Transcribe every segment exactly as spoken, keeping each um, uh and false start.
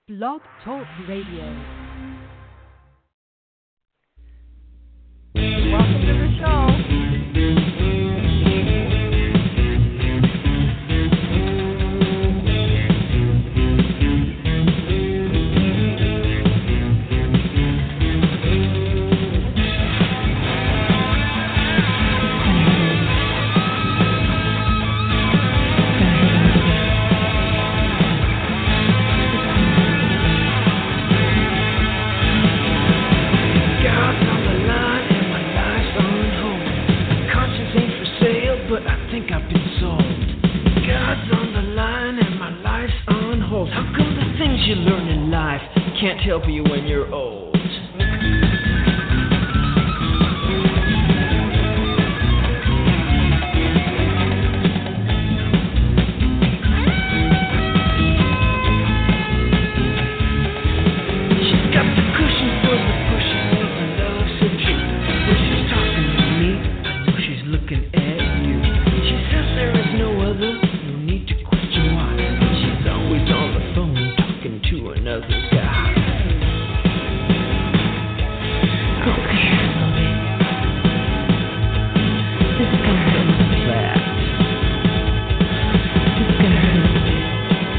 Blog Talk Radio. Welcome to the show. You learn in life can't help you when you're old. She's got the cushion for the pushing of the love so true. When she's talking to me, I know she's looking at you. She says there is no other, no need to question why. She's always on the phone to another guy. Okay, Emily. This is gonna hurt so bad. This is gonna hurt a bit.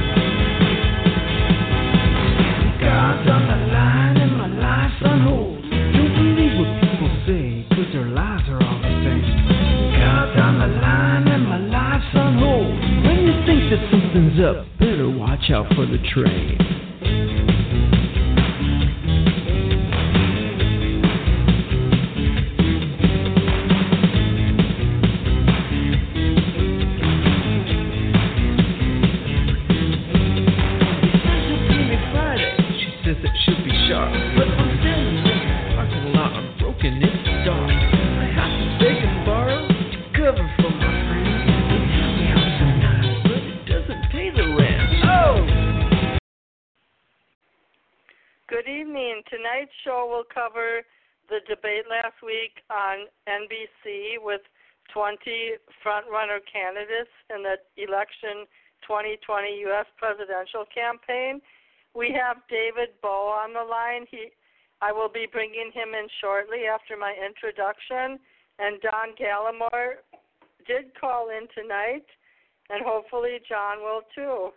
God's on the line and my life's on hold. Don't believe what people say, cause their lives are all the same. God's on the line and my life's on hold. When you think that something's up, better watch out for the train. Tonight's show will cover the debate last week on N B C with twenty front-runner candidates in the election twenty twenty U S presidential campaign. We have David Bowe on the line. He, I will be bringing him in shortly after my introduction. And Don Gallimore did call in tonight, and hopefully John will too.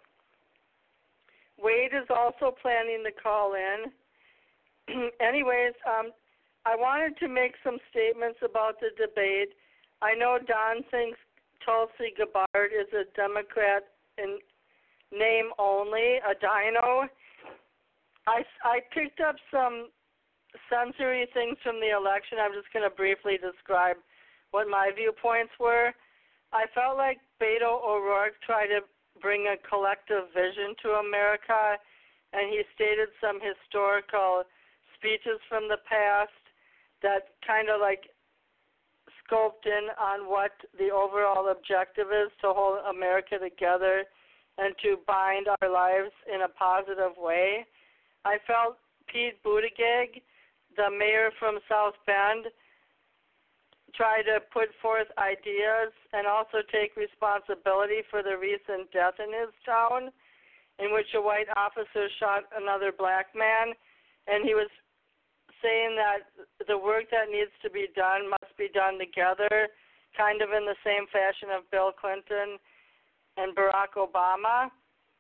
Wade is also planning to call in. Anyways, um, I wanted to make some statements about the debate. I know Don thinks Tulsi Gabbard is a Democrat in name only, a dino. I, I picked up some sensory things from the election. I'm just going to briefly describe what my viewpoints were. I felt like Beto O'Rourke tried to bring a collective vision to America, and he stated some historical speeches from the past that kind of like scoped in on what the overall objective is to hold America together and to bind our lives in a positive way. I felt Pete Buttigieg, the mayor from South Bend, tried to put forth ideas and also take responsibility for the recent death in his town in which a white officer shot another black man, and he was saying that the work that needs to be done must be done together, kind of in the same fashion of Bill Clinton and Barack Obama.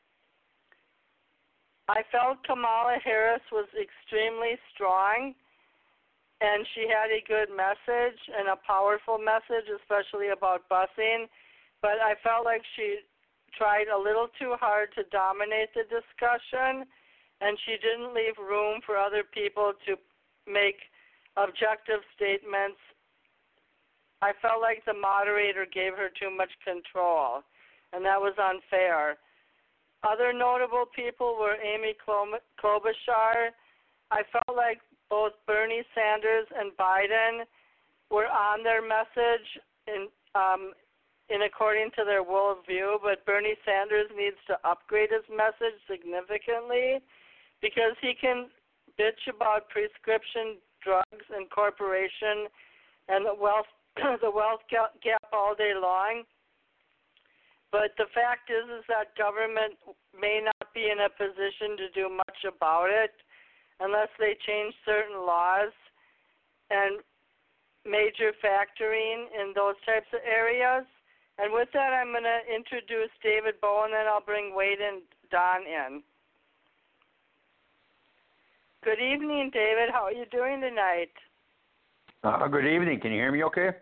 I felt Kamala Harris was extremely strong, and she had a good message and a powerful message, especially about busing, but I felt like she tried a little too hard to dominate the discussion, and she didn't leave room for other people to make objective statements. I felt like the moderator gave her too much control, and that was unfair. Other notable people were Amy Klobuchar. I felt like both Bernie Sanders and Biden were on their message in, um, in according to their worldview, but Bernie Sanders needs to upgrade his message significantly because he can bitch about prescription drugs and corporation and the wealth the wealth gap all day long. But the fact is, is that government may not not be in a position to do much about it unless they change certain laws and major factoring in those types of areas. And with that, I'm going to introduce David Bowe, and then I'll bring Wade and Don in. Good evening, David. How are you doing tonight? Uh, good evening. Can you hear me okay?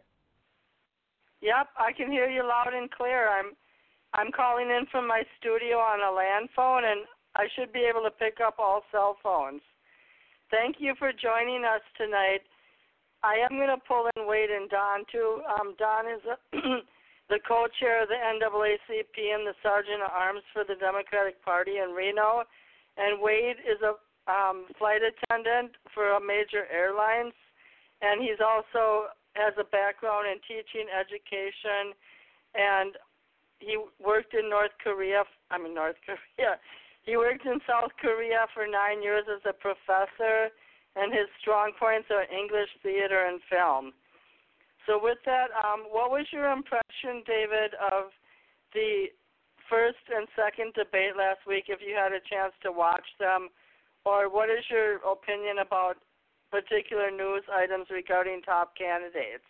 Yep, I can hear you loud and clear. I'm I'm calling in from my studio on a land phone, and I should be able to pick up all cell phones. Thank you for joining us tonight. I am going to pull in Wade and Don, too. Um, Don is a the co-chair of the N double A C P and the Sergeant at Arms for the Democratic Party in Reno, and Wade is a um, flight attendant for a major airlines, and he's also has a background in teaching education, and he worked in North Korea, I mean North Korea, he worked in South Korea for nine years as a professor, and his strong points are English, theater, and film. So with that, um, what was your impression, David, of the first and second debate last week, if you had a chance to watch them, or what is your opinion about particular news items regarding top candidates?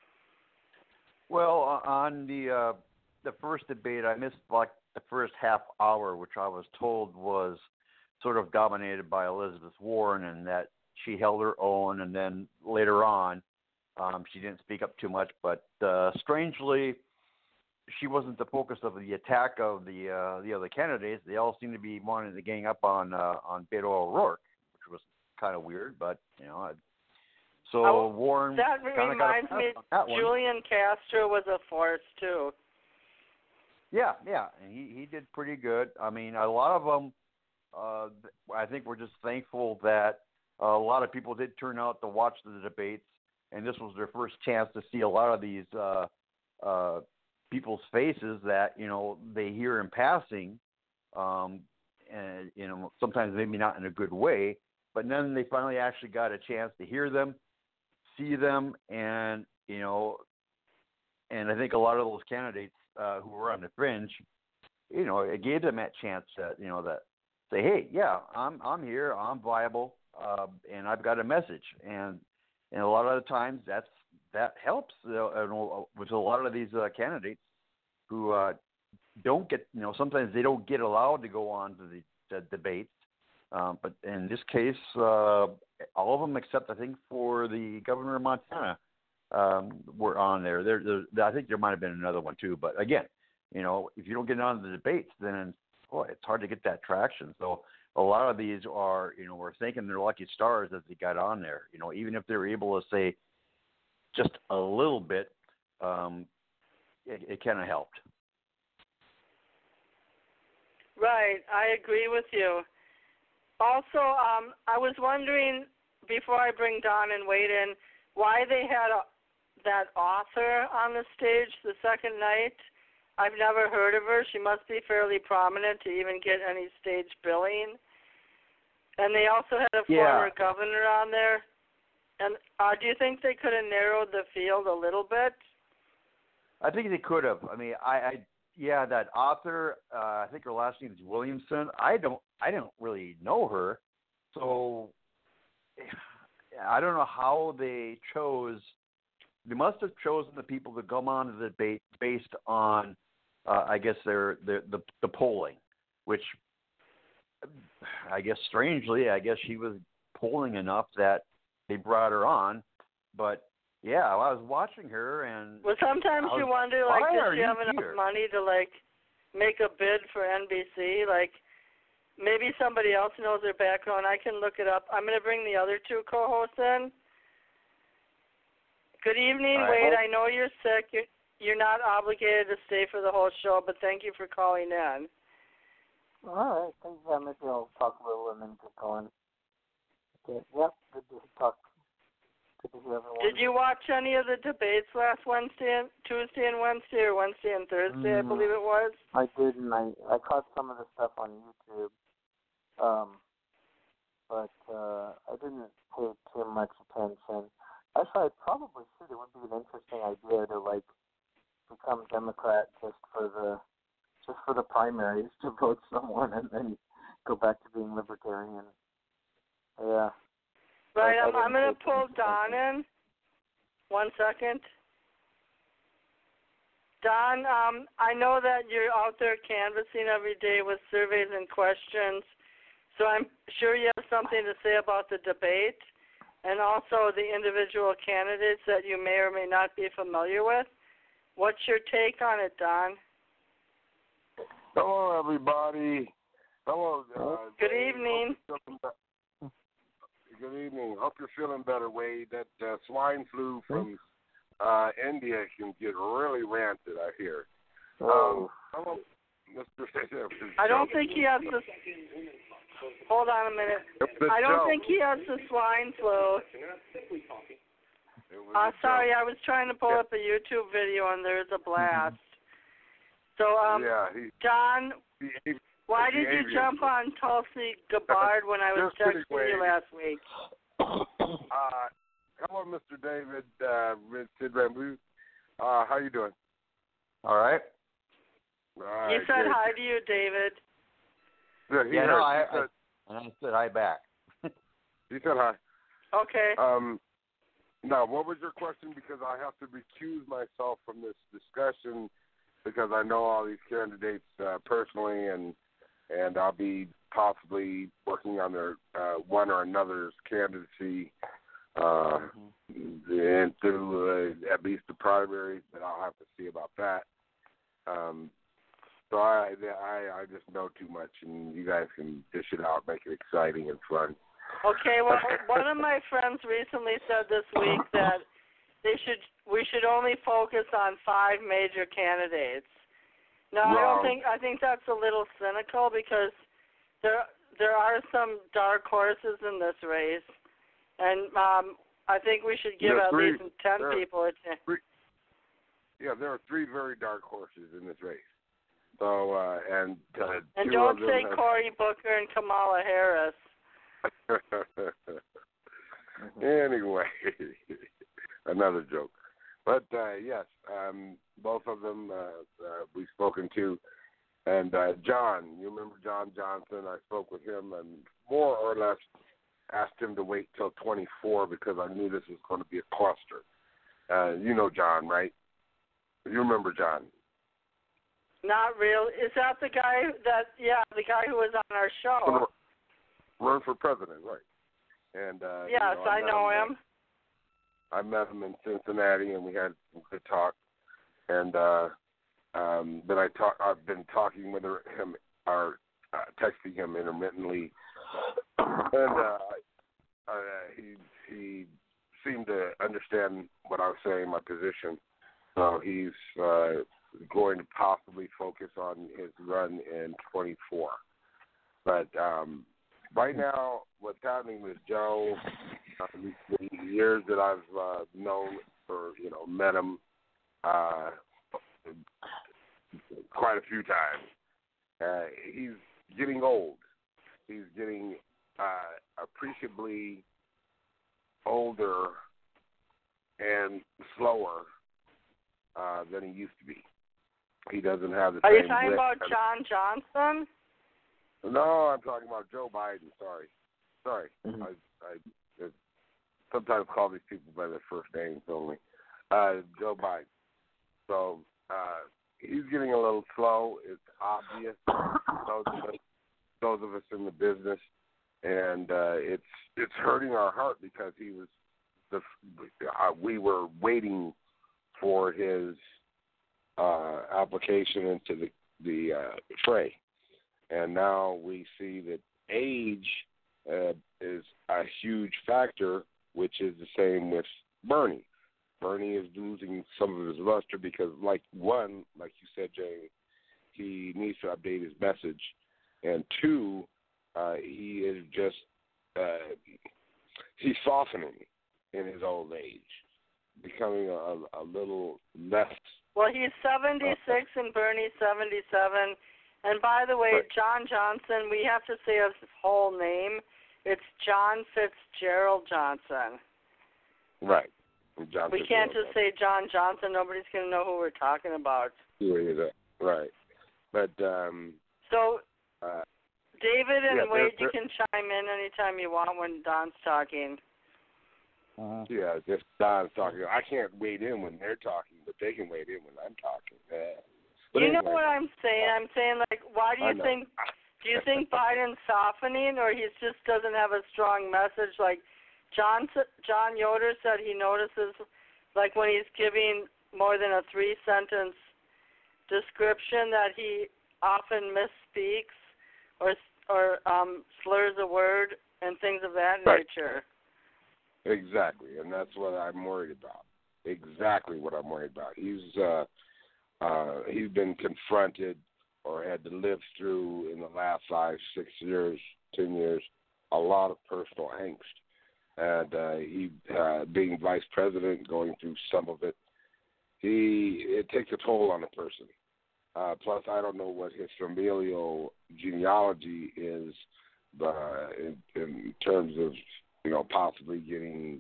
Well, on the uh, the first debate, I missed like the first half hour, which I was told was sort of dominated by Elizabeth Warren, and that she held her own, and then later on, um, she didn't speak up too much. But uh, strangely, she wasn't the focus of the attack of the uh, the other candidates. They all seemed to be wanting to gang up on uh, on Beto O'Rourke, which was kind of weird. But you know, I, so oh, Warren that kind of reminds got a me. pass on that one. Julian Castro was a force too. Yeah, yeah, and he, he did pretty good. I mean, a lot of them, uh, I think we're just thankful that uh, a lot of people did turn out to watch the debates, and this was their first chance to see a lot of these uh, uh, people's faces that, you know, they hear in passing, um, and, you know, sometimes maybe not in a good way, but then they finally actually got a chance to hear them, see them, and, you know, and I think a lot of those candidates uh, who were on the fringe, you know, it gave them that chance that, you know, that say, hey, yeah, I'm I'm here, I'm viable, uh, and I've got a message, and and a lot of the times that's that helps uh, with a lot of these uh, candidates who uh, don't get, you know, sometimes they don't get allowed to go on to the, the debates, um, but in this case, uh, all of them except I think for the governor of Montana. Um, were on there. There, there. I think there might have been another one too. But again, you know, if you don't get on the debates, then boy, it's hard to get that traction. So a lot of these are, you know, we're thanking their lucky stars that they got on there. You know, even if they're able to say just a little bit, um, it, it kind of helped. Right, I agree with you. Also, um, I was wondering before I bring Don and Wade in, why they had a that author on the stage the second night. I've never heard of her. She must be fairly prominent to even get any stage billing. And they also had a Yeah. former governor on there. And uh, do you think they could have narrowed the field a little bit? I think they could have. I mean, I, I yeah, that author. Uh, I think her last name is Williamson. I don't, I don't really know her, so I don't know how they chose. They must have chosen the people to come on to the debate based on, uh, I guess, their, their the the polling, which I guess strangely, I guess she was polling enough that they brought her on. But yeah, I was watching her, and well, sometimes was, you wonder, like, why does are she you have enough here? money to like make a bid for N B C? Like, maybe somebody else knows her background. I can look it up. I'm going to bring the other two co-hosts in. Good evening, All right. Wade. I know you're sick. You're, you're not obligated to stay for the whole show, but thank you for calling in. All right. Thanks. Yeah, maybe I'll talk a little and then get going. Okay. Yep. Good to talk. Good to hear everyone. Did you watch any of the debates last Wednesday, and Tuesday and Wednesday, or Wednesday and Thursday, mm, I believe it was? I did, and I, I caught some of the stuff on YouTube. Um, but uh, I didn't pay too much attention. Actually, I probably should. It would be an interesting idea to like become Democrat just for the just for the primaries to vote someone and then go back to being libertarian. Yeah. Right, I, I I'm, I'm going to take pull any Don in. One second. Don, um, I know that you're out there canvassing every day with surveys and questions, so I'm sure you have something to say about the debate and also the individual candidates that you may or may not be familiar with. What's your take on it, Don? Hello, everybody. Hello. Uh, Good Dave. evening. Good evening. Hope you're feeling better, Wade. That uh, swine flu from uh, India can get really rancid, I hear. Oh. Um, hello, Mister I don't think he has the. Hold on a minute. I don't think he has the swine flu. Uh, sorry, I was trying to pull yeah. up a YouTube video and there's a blast. So, um, yeah, he, John, he, why he, did you he, jump on Tulsi Gabbard when I was Just kidding, texting you Wade. last week? Uh, hello, Mister David uh, Sid Rambo. Uh, how you doing? All right. All right, He said great. hi to you, David. Yeah, he Yeah, heard, no, he I, said, I, and I said hi back. he said hi. Okay. Um, now, what was your question? Because I have to recuse myself from this discussion because I know all these candidates uh, personally, and and I'll be possibly working on their uh, one or another's candidacy, uh, mm-hmm. and through uh, at least the primaries. But I'll have to see about that. Um, so I, I I just know too much, and you guys can dish it out, make it exciting and fun. Okay, well, one of my friends recently said this week that they should we should only focus on five major candidates. No, I don't think I think that's a little cynical because there there are some dark horses in this race, and um, I think we should give There are at three, least ten there, people a chance. Three, yeah, there are three very dark horses in this race. So uh, and uh, And two don't of them say have... Cory Booker and Kamala Harris. Anyway, another joke. But uh, yes, um, both of them uh, uh, we've spoken to. And uh, John, you remember John Johnson? I spoke with him and more or less asked him to wait till twenty-four because I knew this was going to be a cluster. Uh, you know John, right? You remember John? Not real. Is that the guy that, yeah, the guy who was on our show? Run for president, right. And uh, Yes, you know, I, I know him. him. I met him in Cincinnati, and we had a good talk. And uh, um, then I talk. I've been talking with him, or uh, texting him intermittently, and uh, uh, he he seemed to understand what I was saying, my position. So he's uh, going to possibly focus on his run in twenty-four. But um, right now, what's happening with Joe, uh, the years that I've uh, known or, you know, met him uh, quite a few times, uh, he's getting old. He's getting uh, appreciably older and slower uh, than he used to be. He doesn't have the Are same you talking wit about and- John Johnson? No, I'm talking about Joe Biden. Sorry, sorry. Mm-hmm. I, I, I sometimes call these people by their first names only. Uh, Joe Biden. So uh, he's getting a little slow. It's obvious. those, of us, those of us in the business, and uh, it's it's hurting our heart because he was the uh, we were waiting for his uh, application into the the uh, fray. And now we see that age uh, is a huge factor, which is the same with Bernie. Bernie is losing some of his luster because, like one, like you said, Jay, he needs to update his message, and two, uh, he is just uh, he's softening in his old age, becoming a, a little less. Well, he's seventy-six uh, and Bernie's seventy-seven. And by the way, right. John Johnson, we have to say his whole name. It's John Fitzgerald Johnson. Right. John we can't just say John Johnson. Nobody's going to know who we're talking about. Right. But, um... So, uh, David and Yeah, Wade, they're, you can chime in anytime you want when Don's talking. Uh, Yeah, just Don's talking. I can't wade in when they're talking, but they can wade in when I'm talking. Yeah. But you anyway, know what I'm saying? I'm saying, like, why do I you know. think, do you think Biden's softening, or he just doesn't have a strong message? Like, John, John Yoder said he notices, like, when he's giving more than a three-sentence description that he often misspeaks or or um, slurs a word and things of that Right. nature. Exactly, and that's what I'm worried about. Exactly what I'm worried about. He's uh, uh, he's been confronted or had to live through in the last five, six years, ten years, a lot of personal angst, and uh, he uh, being vice president, going through some of it, he it takes a toll on a person. Uh, plus, I don't know what his familial genealogy is, uh, in, in terms of, you know, possibly getting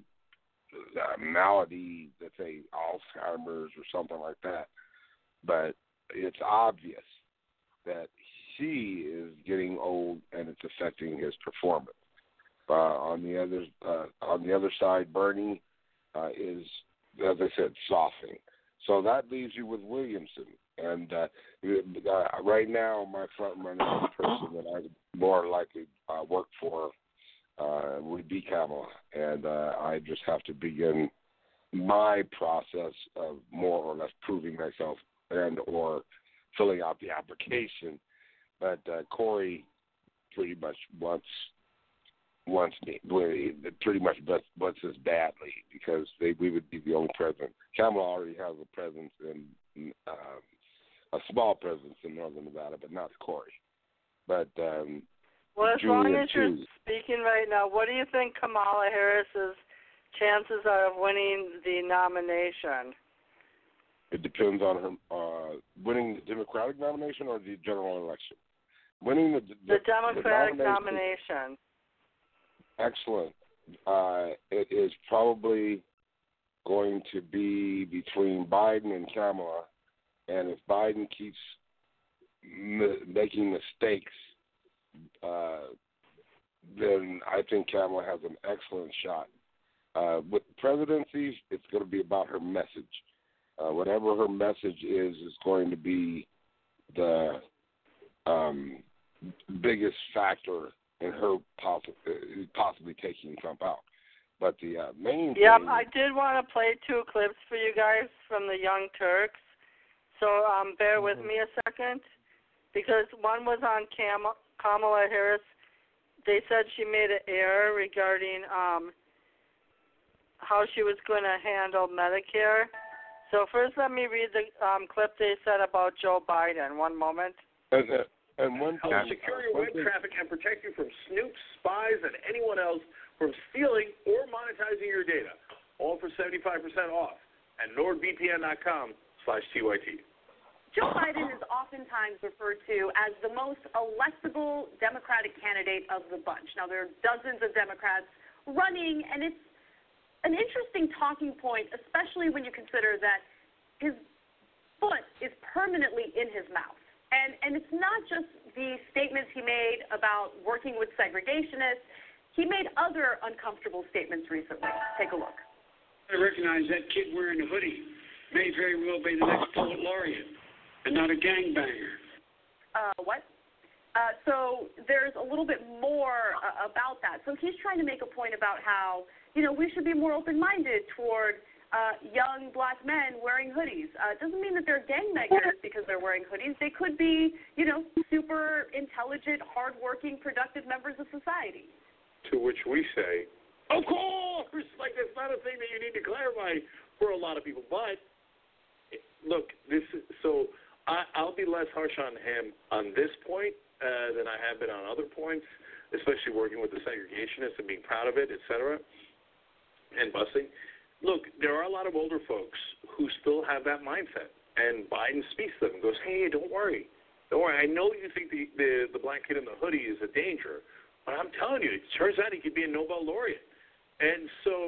a malady, let's say Alzheimer's or something like that. But it's obvious that he is getting old and it's affecting his performance. Uh, on the other uh, on the other side, Bernie uh, is, as I said, softening. So that leaves you with Williamson. And uh, uh, right now, my front runner, the person that I would more likely uh, work for, uh, would be Kamala. And uh, I just have to begin my process of more or less proving myself and or filling out the application. But uh, Corey pretty much wants wants me, pretty much wants us badly because they, we would be the only president. Kamala already has a presence in uh, a small presence in Northern Nevada, but not Corey. But um, well, as Julian long as you're too. speaking right now, what do you think Kamala Harris's chances are of winning the nomination? It depends on her uh, winning the Democratic nomination or the general election. Winning the the, The Democratic the nomination, nomination. Excellent. Uh, it is probably going to be between Biden and Kamala. And if Biden keeps m- making mistakes, uh, then I think Kamala has an excellent shot. Uh, with the presidency, it's going to be about her message. Uh, whatever her message is, is going to be the um, biggest factor in her possi- possibly taking Trump out. But the uh, main Yep, thing... I did want to play two clips for you guys from the Young Turks. So um, bear with Mm-hmm. me a second, because one was on Cam- Kamala Harris. They said she made an error regarding um, how she was going to handle Medicare. So first let me read the um, clip they said about Joe Biden. One moment. And, uh, and one thing, Help secure your one web thing, traffic and protect you from snoops, spies, and anyone else from stealing or monetizing your data. All for seventy-five percent off at nordvpn.com slash TYT. Joe Biden is oftentimes referred to as the most electable Democratic candidate of the bunch. Now, there are dozens of Democrats running, and it's an interesting talking point, especially when you consider that his foot is permanently in his mouth. And, and it's not just the statements he made about working with segregationists. He made other uncomfortable statements recently. Take a look. I recognize that kid wearing a hoodie may very well be the next poet laureate and not a gangbanger. Uh, what? Uh, so there's a little bit more uh, about that. So he's trying to make a point about how, you know, we should be more open-minded toward uh, young black men wearing hoodies. Uh, it doesn't mean that they're gangbangers because they're wearing hoodies. They could be, you know, super intelligent, hardworking, productive members of society. To which we say, of course! Like, that's not a thing that you need to clarify for a lot of people. But, look, this is, so I, I'll be less harsh on him on this point uh, than I have been on other points, especially working with the segregationists and being proud of it, et cetera, and busing. Look, there are a lot of older folks who still have that mindset, and Biden speaks to them and goes, hey, don't worry. Don't worry. I know you think the, the, the black kid in the hoodie is a danger, but I'm telling you, it turns out he could be a Nobel laureate. And so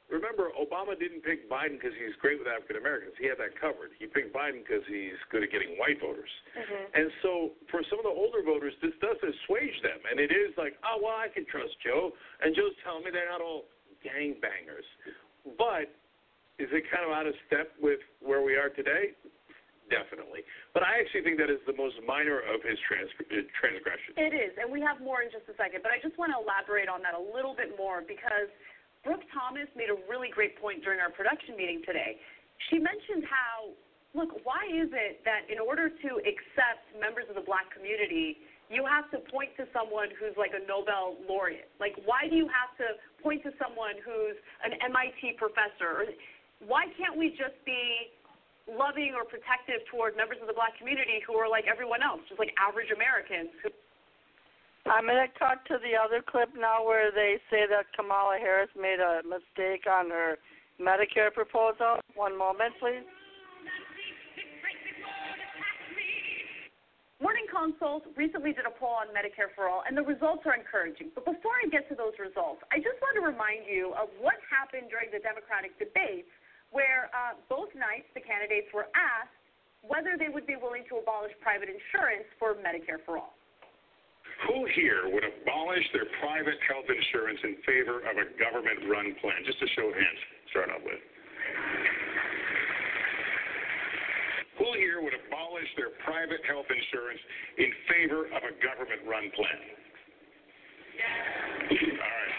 remember, Obama didn't pick Biden because he's great with African Americans. He had that covered. He picked Biden because he's good at getting white voters. Mm-hmm. And so for some of the older voters, this does assuage them. And it is like, oh, well, I can trust Joe. And Joe's telling me they're not all gangbangers. But is it kind of out of step with where we are today? Definitely. But I actually think that is the most minor of his trans- transgressions. It is, and we have more in just a second. But I just want to elaborate on that a little bit more because Brooke Thomas made a really great point during our production meeting today. She mentioned how, look, why is it that in order to accept members of the black community, you have to point to someone who's like a Nobel laureate? Like, why do you have to point to someone who's an M I T professor? Or why can't we just be loving or protective toward members of the black community who are like everyone else, just like average Americans? I'm going to cut to the other clip now where they say that Kamala Harris made a mistake on her Medicare proposal. One moment, please. Morning Consult recently did a poll on Medicare for All, and the results are encouraging. But before I get to those results, I just want to remind you of what happened during the Democratic debates where uh, both nights the candidates were asked whether they would be willing to abolish private insurance for Medicare for All. Who here would abolish their private health insurance in favor of a government-run plan? Just a show of hands, start out with. Who here would abolish their private health insurance in favor of a government-run plan? All right.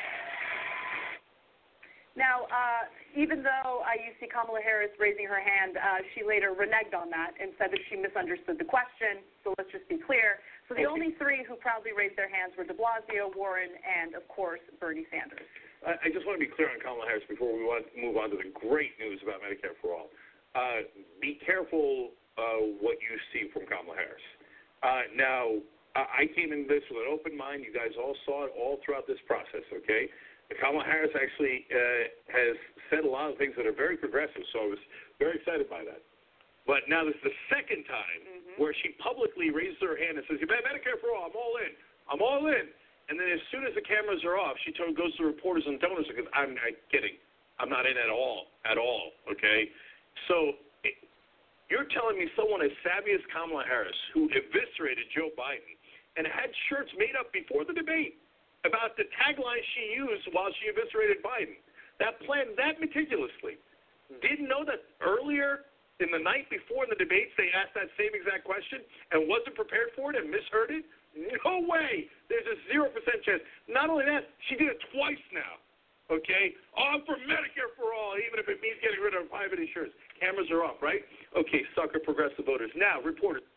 Now, uh, even though uh, you see Kamala Harris raising her hand, uh, she later reneged on that and said that she misunderstood the question. So let's just be clear. So the only three who proudly raised their hands were de Blasio, Warren, and, of course, Bernie Sanders. I just want to be clear on Kamala Harris before we want to move on to the great news about Medicare for All. Uh, be careful uh, what you see from Kamala Harris. Uh, now, I came in this with an open mind. You guys all saw it all throughout this process, okay? Kamala Harris actually uh, has said a lot of things that are very progressive, so I was very excited by that. But now this is the second time mm-hmm. where she publicly raises her hand and says, Medicare for All, I'm all in. I'm all in. And then as soon as the cameras are off, she told, goes to reporters and donors because I'm not kidding. I'm not in at all, at all, okay? So it, you're telling me someone as savvy as Kamala Harris, who eviscerated Joe Biden and had shirts made up before the debate about the tagline she used while she eviscerated Biden, that planned that meticulously, didn't know that earlier in the night before in the debates they asked that same exact question and wasn't prepared for it and misheard it? No way. There's a zero percent chance. Not only that, she did it twice now, okay? Oh, I'm for Medicare for All, even if it means getting rid of private insurance. Cameras are off, right? Okay, sucker progressive voters. Now, reporters.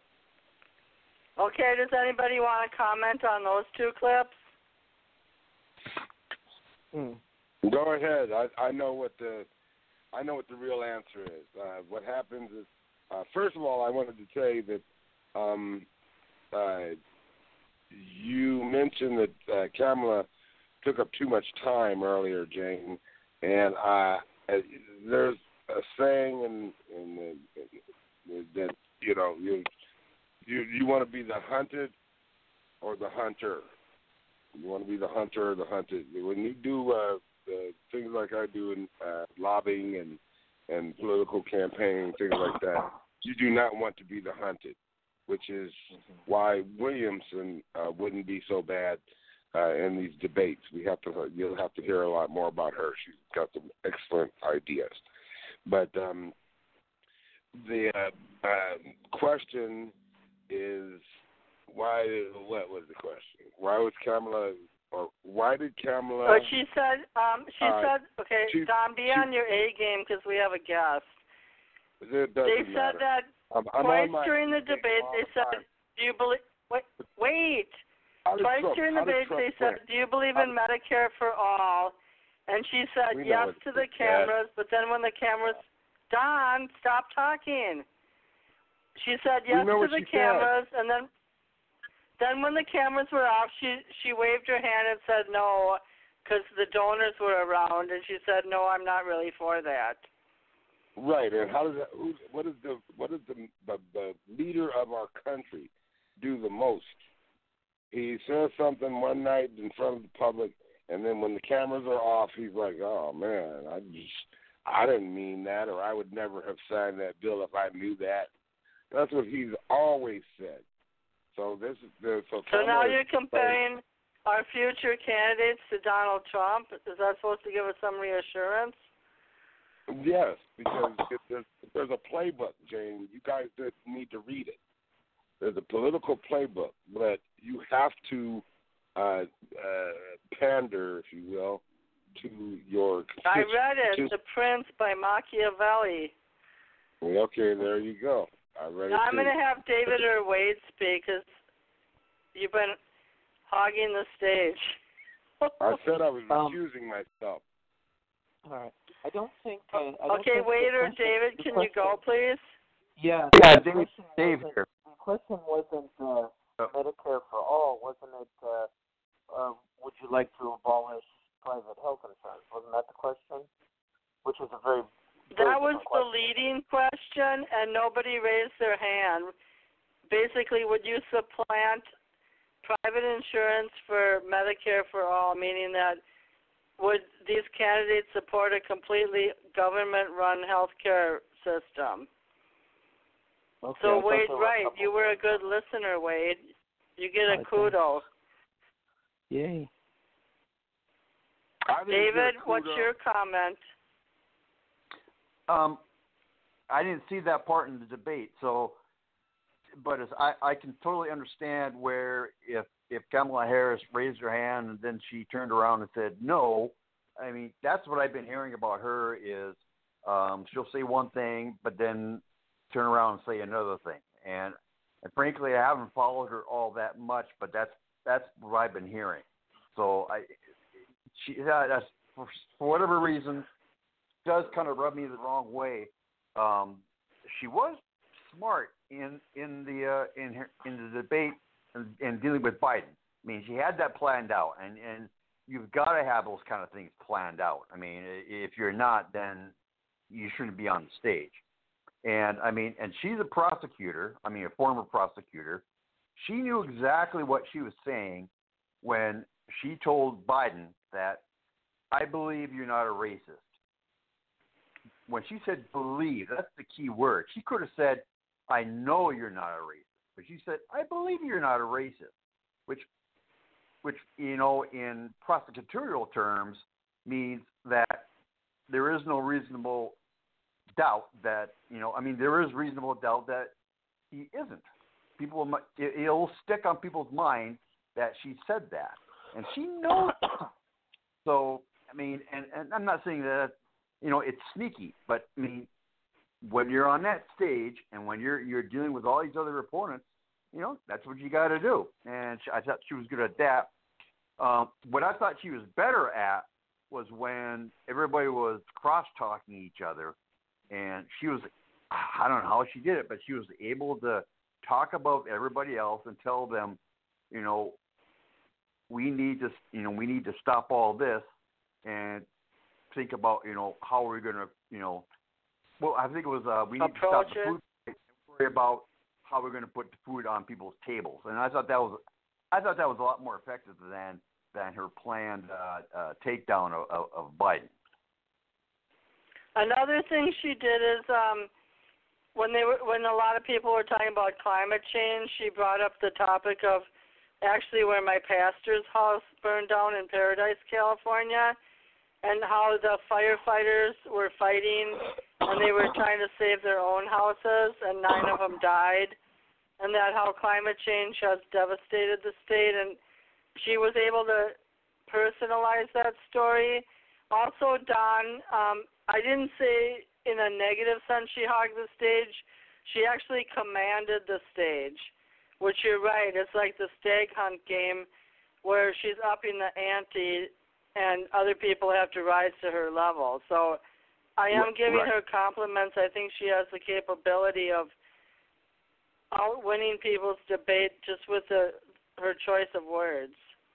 Okay, does anybody want to comment on those two clips? Go ahead. I, I know what the I know what the real answer is. Uh, what happens is, uh, first of all, I wanted to say that um, uh, you mentioned that uh, Kamala took up too much time earlier, Jane, and uh, there's a saying in, in, in, that you know you you you want to be the hunted or the hunter. You want to be the hunter or the hunted. When you do uh, uh, things like I do in uh, lobbying and, and political campaigning, things like that, you do not want to be the hunted, which is why Williamson uh, wouldn't be so bad uh, in these debates. We have to you'll have to hear a lot more about her. She's got some excellent ideas. But um, the uh, uh, question is, why? What was the question? Why was Kamala, or why did Kamala? Oh, she said. Um, she uh, said. Okay, she, Don, be she, on your A game because we have a guest. It doesn't they said matter. that I'm, I'm twice my, during the debate. They said, time. "Do you believe?" Wait, wait. Twice Trump, during the debate, they said, "Do you believe in Medicare for all?" And she said yes to the cameras. But then when the cameras, Don, stop talking. She said yes to the cameras, said. and then. Then when the cameras were off, she she waved her hand and said no, because the donors were around, and she said no, I'm not really for that. Right, and how does that? Who, what is the what does the, the the leader of our country do the most? He says something one night in front of the public, And then when the cameras are off, he's like, "Oh man, I just, I didn't mean that, or I would never have signed that bill if I knew that." That's what he's always said. So this is the so. So Kamala now is- you're comparing our future candidates to Donald Trump. Is that supposed to give us some reassurance? Yes, because it, there's, there's a playbook, Jane. You guys need to read it. There's a political playbook, but you have to uh, uh, pander, if you will, to your. I read it, to, The Prince by Machiavelli. Okay, there you go. I read Now, it I'm too. going to have David or Wade speak because you've been hogging the stage. I said I was Um, recusing myself. All right. I don't think. Uh, I don't Okay, think Wade the or question- David, the can you question- go, please? Yeah. Yeah, the Dave, question Dave wasn't- here. The question wasn't uh, Medicare for all, wasn't it? Uh, uh, would you like to abolish private health insurance? Wasn't that the question? Which is a very. very That was different the question. leading question, and nobody raised their hand. Basically, would you supplant private insurance for Medicare for all, meaning that would these candidates support a completely government-run health care system? Okay, I So, thought Wade, there were a right, couple- you were a good listener, Wade. You get a I think- kudo. Yay. I didn't get a David, what's kudo. your comment? Um, I didn't see that part in the debate, so, but as I, I can totally understand where if if Kamala Harris raised her hand and then she turned around and said no, I mean that's what I've been hearing about her is um, she'll say one thing but then turn around and say another thing, and and frankly I haven't followed her all that much, but that's that's what I've been hearing. So I, she yeah, that's for, for whatever reason. Does kind of rub me the wrong way. Um, she was smart in in the uh, in her, in the debate and, and dealing with Biden. I mean, she had that planned out, and, and you've got to have those kind of things planned out. I mean, if you're not, then you shouldn't be on the stage. And I mean, and she's a prosecutor. I mean, a former prosecutor. She knew exactly what she was saying when she told Biden that I believe you're not a racist. When she said believe, that's the key word. She could have said, I know you're not a racist. But she said, I believe you're not a racist, which, which you know, in prosecutorial terms means that there is no reasonable doubt that, you know, I mean, there is reasonable doubt that he isn't. People, it'll stick on people's mind that she said that. And she knows that. So, I mean, and, and I'm not saying that, you know, it's sneaky, but I mean, when you're on that stage and when you're you're dealing with all these other opponents, you know, that's what you got to do. And she, I thought she was good at that. Um, what I thought she was better at was when everybody was cross-talking each other, and she was, I don't know how she did it, but she was able to talk about everybody else and tell them, you know, we need to, you know, we need to stop all this and think about, you know, how we're going to, you know, well, I think it was, uh, we need Approach to stop the it. food and worry about how we're going to put the food on people's tables. And I thought that was, I thought that was a lot more effective than, than her planned uh, uh, takedown of, of, of Biden. Another thing she did is um, when they were, when a lot of people were talking about climate change, she brought up the topic of actually where my pastor's house burned down in Paradise, California, and how the firefighters were fighting and they were trying to save their own houses and nine of them died, and that how climate change has devastated the state. And she was able to personalize that story. Also, Don, um, I didn't say in a negative sense she hogged the stage. She actually commanded the stage, which you're right. It's like the stag hunt game where she's upping the ante and other people have to rise to her level. So I am giving right. her compliments. I think she has the capability of outwinning people's debate just with the, her choice of words.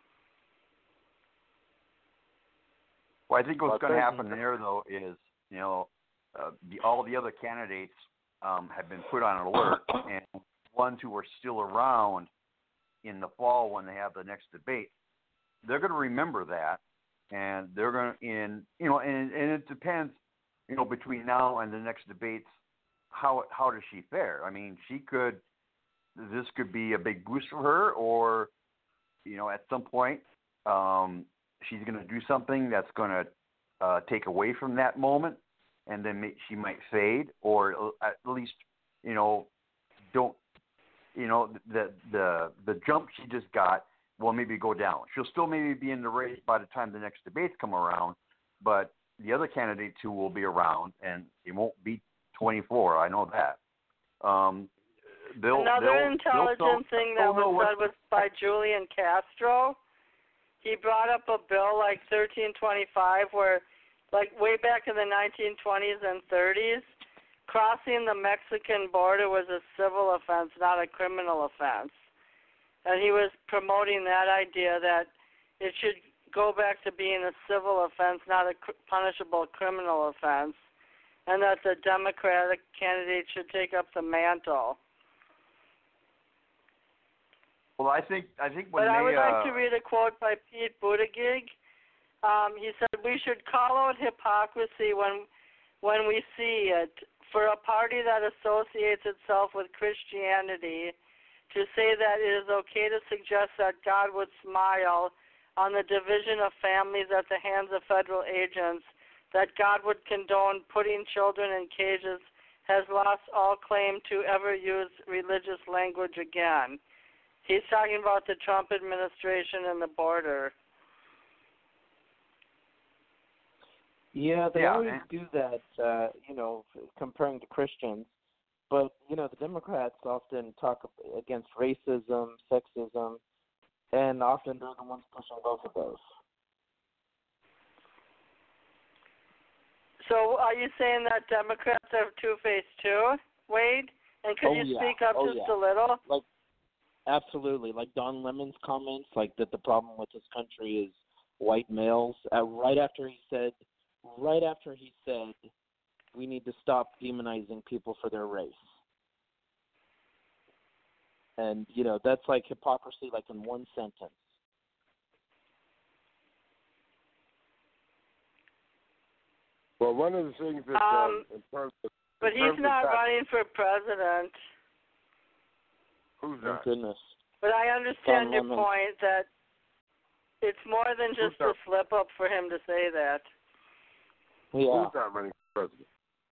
Well, I think what's Well, going to thank happen you. there, though, is, you know, uh, the, all the other candidates um, have been put on alert, and ones who are still around in the fall when they have the next debate, they're going to remember that, and they're going to, in you know, and and it depends, you know, between now and the next debates, how how does she fare? I mean, she could, this could be a big boost for her, or, you know, at some point, um, she's going to do something that's going to uh, take away from that moment, and then may, she might fade, or at least, you know, don't, you know, the the the jump she just got will maybe go down. She'll still maybe be in the race by the time the next debates come around, but the other candidates who will be around, and it won't be twenty-four. I know that. Um, they'll, Another they'll, intelligent they'll, thing that they'll was said was by Julian Castro. He brought up a bill like thirteen twenty-five where, like way back in the nineteen twenties and thirties, crossing the Mexican border was a civil offense, not a criminal offense. And he was promoting that idea that it should go back to being a civil offense, not a punishable criminal offense, and that the Democratic candidate should take up the mantle. Well, I think I think when but they, I would uh, like to read a quote by Pete Buttigieg. Um, he said, "We should call out hypocrisy when when we see it. For a party that associates itself with Christianity, to say that it is okay to suggest that God would smile on the division of families at the hands of federal agents, that God would condone putting children in cages, has lost all claim to ever use religious language again." He's talking about the Trump administration and the border. Yeah, they Yeah, always man. do that, uh, you know, comparing to Christians. But, you know, the Democrats often talk against racism, sexism, and often they're the ones pushing both of those. So are you saying that Democrats are two-faced too, Wade? And could Oh, you yeah. speak up Oh, just yeah. a little? Like, absolutely. Like Don Lemon's comments, like that the problem with this country is white males. Uh, right after he said, right after he said, we need to stop demonizing people for their race. And, you know, that's like hypocrisy, like in one sentence. Well, one of the things that, Um, uh, in terms of, But in he's terms of not fact- running for president. Who's Thank that? goodness. But I understand Don your Lemon. point that it's more than just Who's a slip up for him to say that. Yeah, Who's not running for president?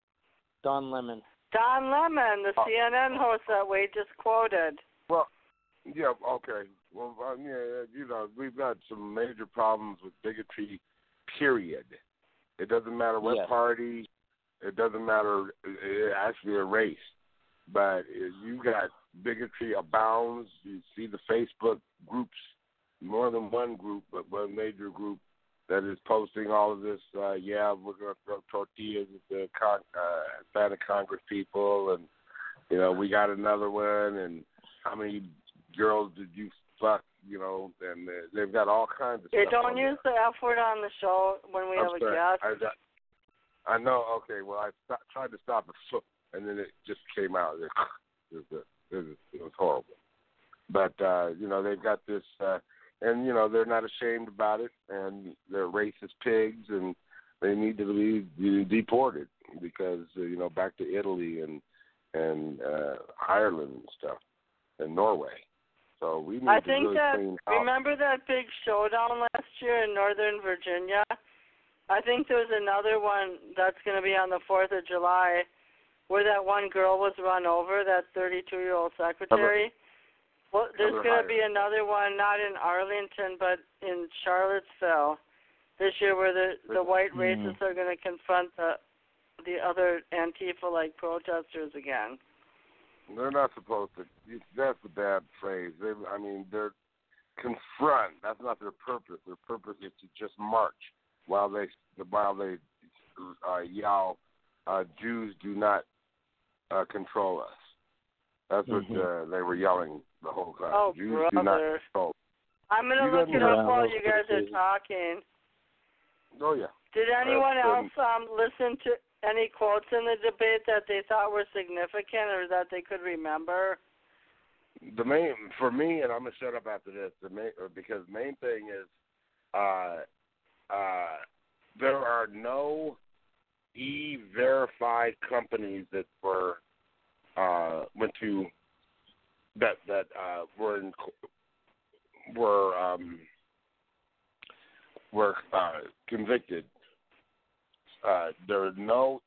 Don Lemon. Don Lemon, the Oh. C N N host that Wade just quoted. Well, yeah, okay. Well, uh, yeah, you know, we've got some major problems with bigotry, period. It doesn't matter what Yes. party, it doesn't matter uh, actually a race, but uh, you got bigotry abounds. You see the Facebook groups, more than one group, but one major group that is posting all of this, uh, yeah, we're going to throw tortillas at the con- uh, Atlanta Congress people, and, you know, we got another one, and how many girls did you fuck, you know, and uh, they've got all kinds of Hey, stuff don't on use there. the F word on the show when we I'm have a sorry. guest. I, I know, okay, well, I st- tried to stop it, so- and then it just came out. It, it, was, it, was, it was horrible. But, uh, you know, they've got this... Uh, And, you know, they're not ashamed about it, and they're racist pigs, and they need to be deported because, uh, you know, back to Italy and and uh, Ireland and stuff, and Norway. So we need I to think really that, clean out. remember that big showdown last year in Northern Virginia? I think there's another one that's going to be on the fourth of July where that one girl was run over, that thirty-two-year-old secretary. Well, there's going to be another one, not in Arlington, but in Charlottesville this year, where the the white Mm. racists are going to confront the the other Antifa-like protesters again. They're not supposed to. That's a bad phrase. They, I mean, they're confront. That's not their purpose. Their purpose is to just march while they while they uh, yell, uh, "Jews do not uh, control us." That's what Mhm. uh, they were yelling the whole time. Oh, Jews brother. do not control. I'm going to You look didn't it hear up that. while That's you guys crazy. are talking. Oh yeah. Did anyone That's, else um, listen to any quotes in the debate that they thought were significant or that they could remember? The main for me, and I'm gonna shut up after this. The main because the main thing is, uh, uh, buy companies that were uh, went to that that uh, were in, were um, were uh, convicted. Uh, there are no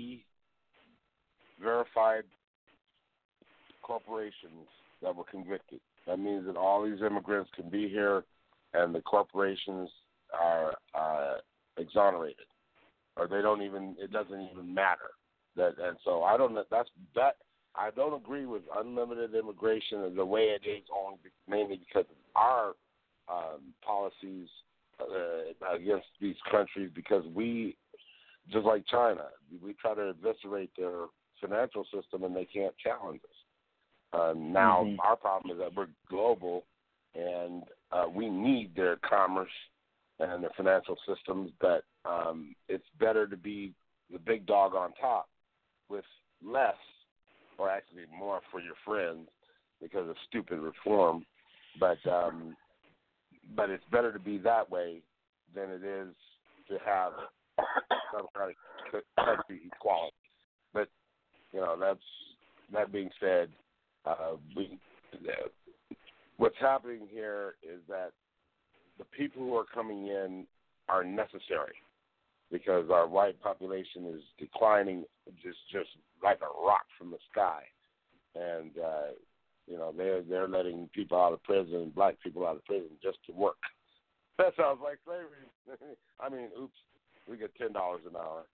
e-verified corporations that were convicted. That means that all these immigrants can be here, and the corporations are uh, exonerated, or they don't even. It doesn't even matter. That and so I don't. That's that. I don't agree with unlimited immigration the way it is, only mainly because of our um, policies uh, against these countries. Because we, just like China, we try to eviscerate their financial system, and they can't challenge us. Uh, now, mm-hmm. our problem is that we're global, and uh, we need their commerce and their financial systems, but um, it's better to be the big dog on top with less, or actually more for your friends because of stupid reform. But um, but it's better to be that way than it is to have some kind of country equality. But, you know, that's that being said, Uh, we, uh, what's happening here is that the people who are coming in are necessary because our white population is declining just just like a rock from the sky, and uh, you know they're they're letting people out of prison, black people out of prison, just to work. That sounds like slavery. I mean, oops, we get ten dollars an hour.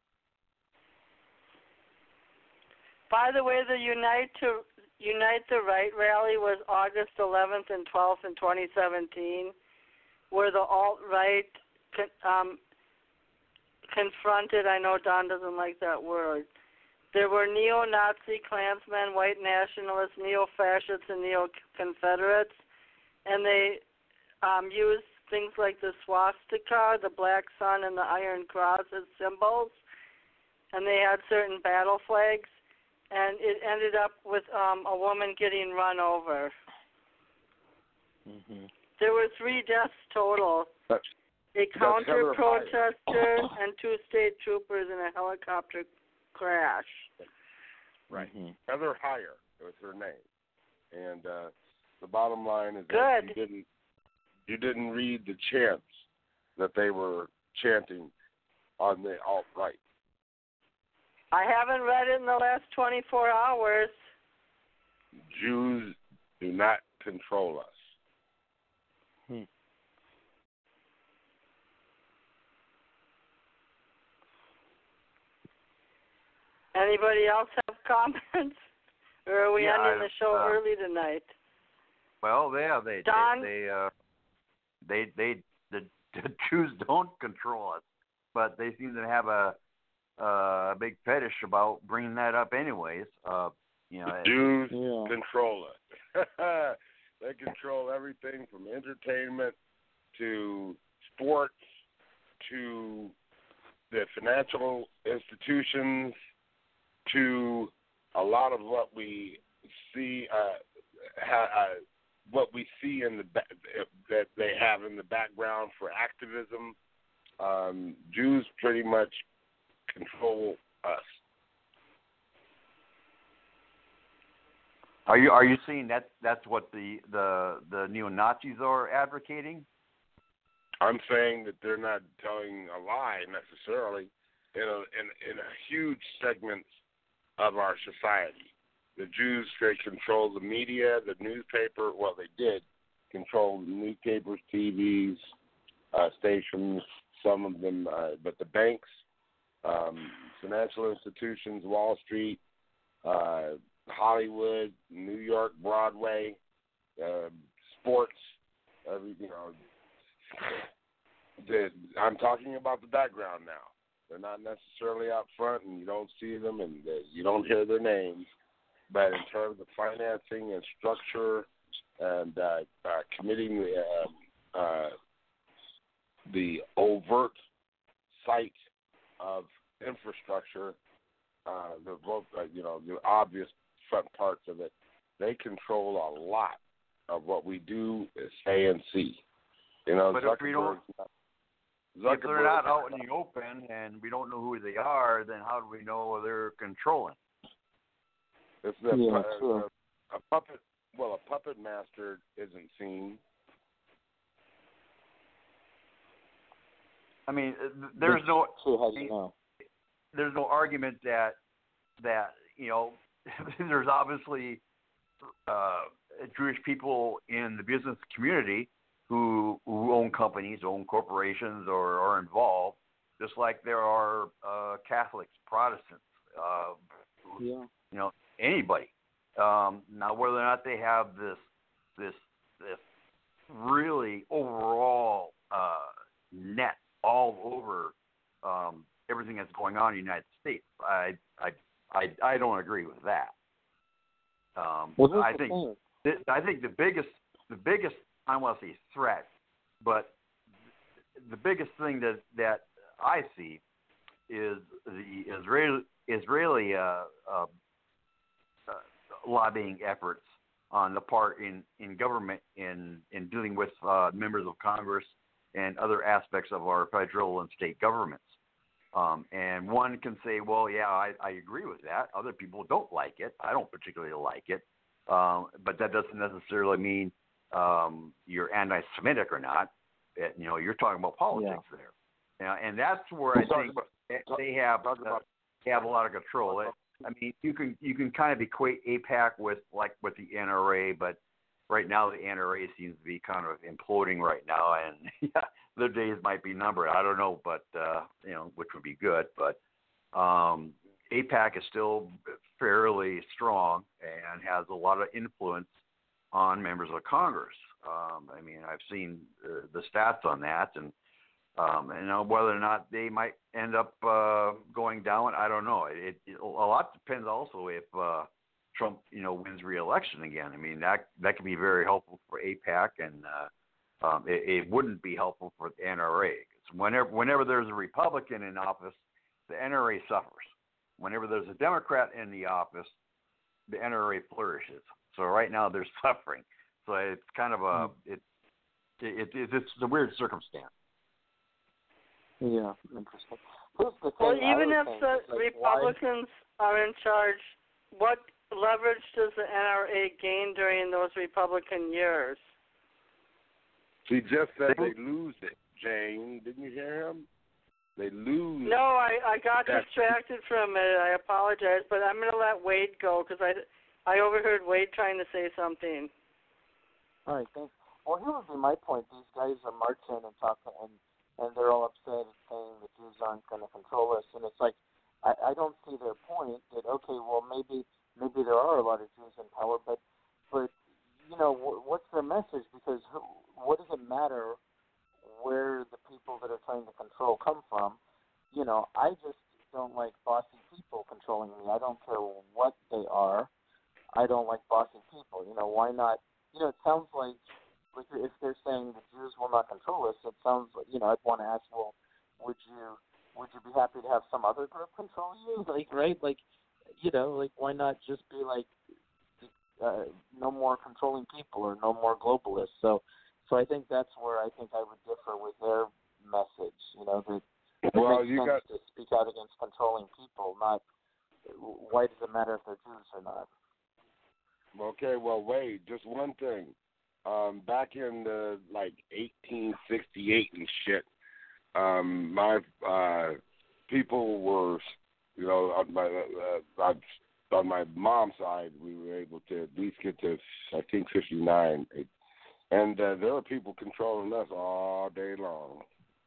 By the way, the Unite to Unite the Right rally was August eleventh and twelfth in twenty seventeen, where the alt-right con- um, confronted, I know Don doesn't like that word, there were neo-Nazi Klansmen, white nationalists, neo-fascists, and neo-Confederates, and they um, used things like the swastika, the black sun, and the iron cross as symbols, and they had certain battle flags. And it ended up with um, a woman getting run over. Mm-hmm. There were three deaths total. That's, a counter-protester and two state troopers in a helicopter crash. Right. Mm-hmm. Heather Heyer was her name. And uh, the bottom line is Good. that you didn't, you didn't read the chants that they were chanting on the alt-right. I haven't read it in the last twenty-four hours. Jews do not control us. Hmm. Anybody else have comments? Or are we yeah, ending I, the show uh, early tonight? Well, yeah, they Don? they they, uh, they they the, the Jews don't control us, but they seem to have a Uh, a big fetish about bringing that up, anyways. Uh, you know, the Jews yeah. control it. They control everything from entertainment to sports to the financial institutions to a lot of what we see. Uh, ha, uh, what we see in the ba- that they have in the background for activism. Um, Jews pretty much control us. Are you are you seeing that that's what the the, the neo-Nazis are advocating? I'm saying that they're not telling a lie necessarily in a in, in a huge segment of our society. The Jews, they control the media, the newspaper. Well, they did control the newspapers, T Vs, uh, stations. Some of them, uh, but the banks. Um, financial institutions, Wall Street, uh, Hollywood, New York, Broadway, uh, sports, every, you know. The, I'm talking about the background now. They're not necessarily out front, and you don't see them, and uh, you don't hear their names. But in terms of financing and structure and uh, uh, committing the, uh, uh, the overt site of infrastructure, uh, the uh, you know the obvious front parts of it, they control a lot of what we do, say, and see. You know, but if we don't, if they're not out in the open and we don't know who they are, then how do we know they're controlling? It's the, Yeah, uh, sure. a, a puppet. Well, a puppet master isn't seen. I mean, there's no Sure, how do you know? there's no argument that that you know there's obviously uh, Jewish people in the business community who who own companies, own corporations, or are involved, just like there are uh, Catholics, Protestants, uh, Yeah. you know, anybody. Um, now, whether or not they have this this this really overall uh, net all over um, everything that's going on in the United States, I I I, I don't agree with that. Um, Well, here's I the think thing. th- I think the biggest the biggest I don't want to say threat, but the biggest thing that that I see is the Israeli Israeli uh, uh, uh, lobbying efforts on the part in, in government in in dealing with uh, members of Congress and other aspects of our federal and state governments. Um, and one can say, well, yeah, I, I agree with that. Other people don't like it. I don't particularly like it. Um, but that doesn't necessarily mean um, you're anti-Semitic or not. It, you know, you're talking about politics Yeah. there. Now, and that's where I think they have uh, they have a lot of control. It, I mean, you can you can kind of equate AIPAC with like with the N R A, but right now the N R A seems to be kind of imploding right now, and yeah, their days might be numbered. I don't know, but uh, you know, which would be good. But um, AIPAC is still fairly strong and has a lot of influence on members of Congress. Um, I mean, I've seen uh, the stats on that, and um, and you know, whether or not they might end up uh, going down, I don't know. It, it a lot depends also if uh, Trump, you know, wins re-election again. I mean, that that can be very helpful for AIPAC, and uh, um, it, it wouldn't be helpful for the N R A. It's whenever whenever there's a Republican in office, the N R A suffers. Whenever there's a Democrat in the office, the N R A flourishes. So right now they're suffering. So it's kind of a it, it, it it's a weird circumstance. Yeah, interesting. Here's the thing Well, I even would if think the is, like, Republicans are in charge, what leverage does the N R A gain during those Republican years? He just said they lose it, Jane. Didn't you hear him? They lose. No, I, I got That's- distracted for a minute. I apologize, but I'm going to let Wade go because I, I overheard Wade trying to say something. All right, thanks. Well, here would be my point. These guys are marching and talking, and, and they're all upset and saying the Jews aren't going to control us. And it's like, I, I don't see their point that, okay, well, maybe maybe there are a lot of Jews in power, but, but you know, w- what's their message? Because who, what does it matter where the people that are trying to control come from? You know, I just don't like bossy people controlling me. I don't care what they are. I don't like bossy people. You know, why not? You know, it sounds like, like if they're saying the Jews will not control us, it sounds like, you know, I'd want to ask, well, would you would you be happy to have some other group control you? Like, right? Like, you know, like, why not just be like, uh, no more controlling people or no more globalists? So, so I think that's where I think I would differ with their message. You know, that it Well, makes you sense got- to speak out against controlling people, not why does it matter if they're Jews or not? Okay, well, Wade, just one thing. Um, back in the, like, eighteen sixty-eight and shit, um, my uh, people were, you know, on my, uh, uh, on my mom's side, we were able to at least get to, I think, fifty-nine. And uh, there were people controlling us all day long.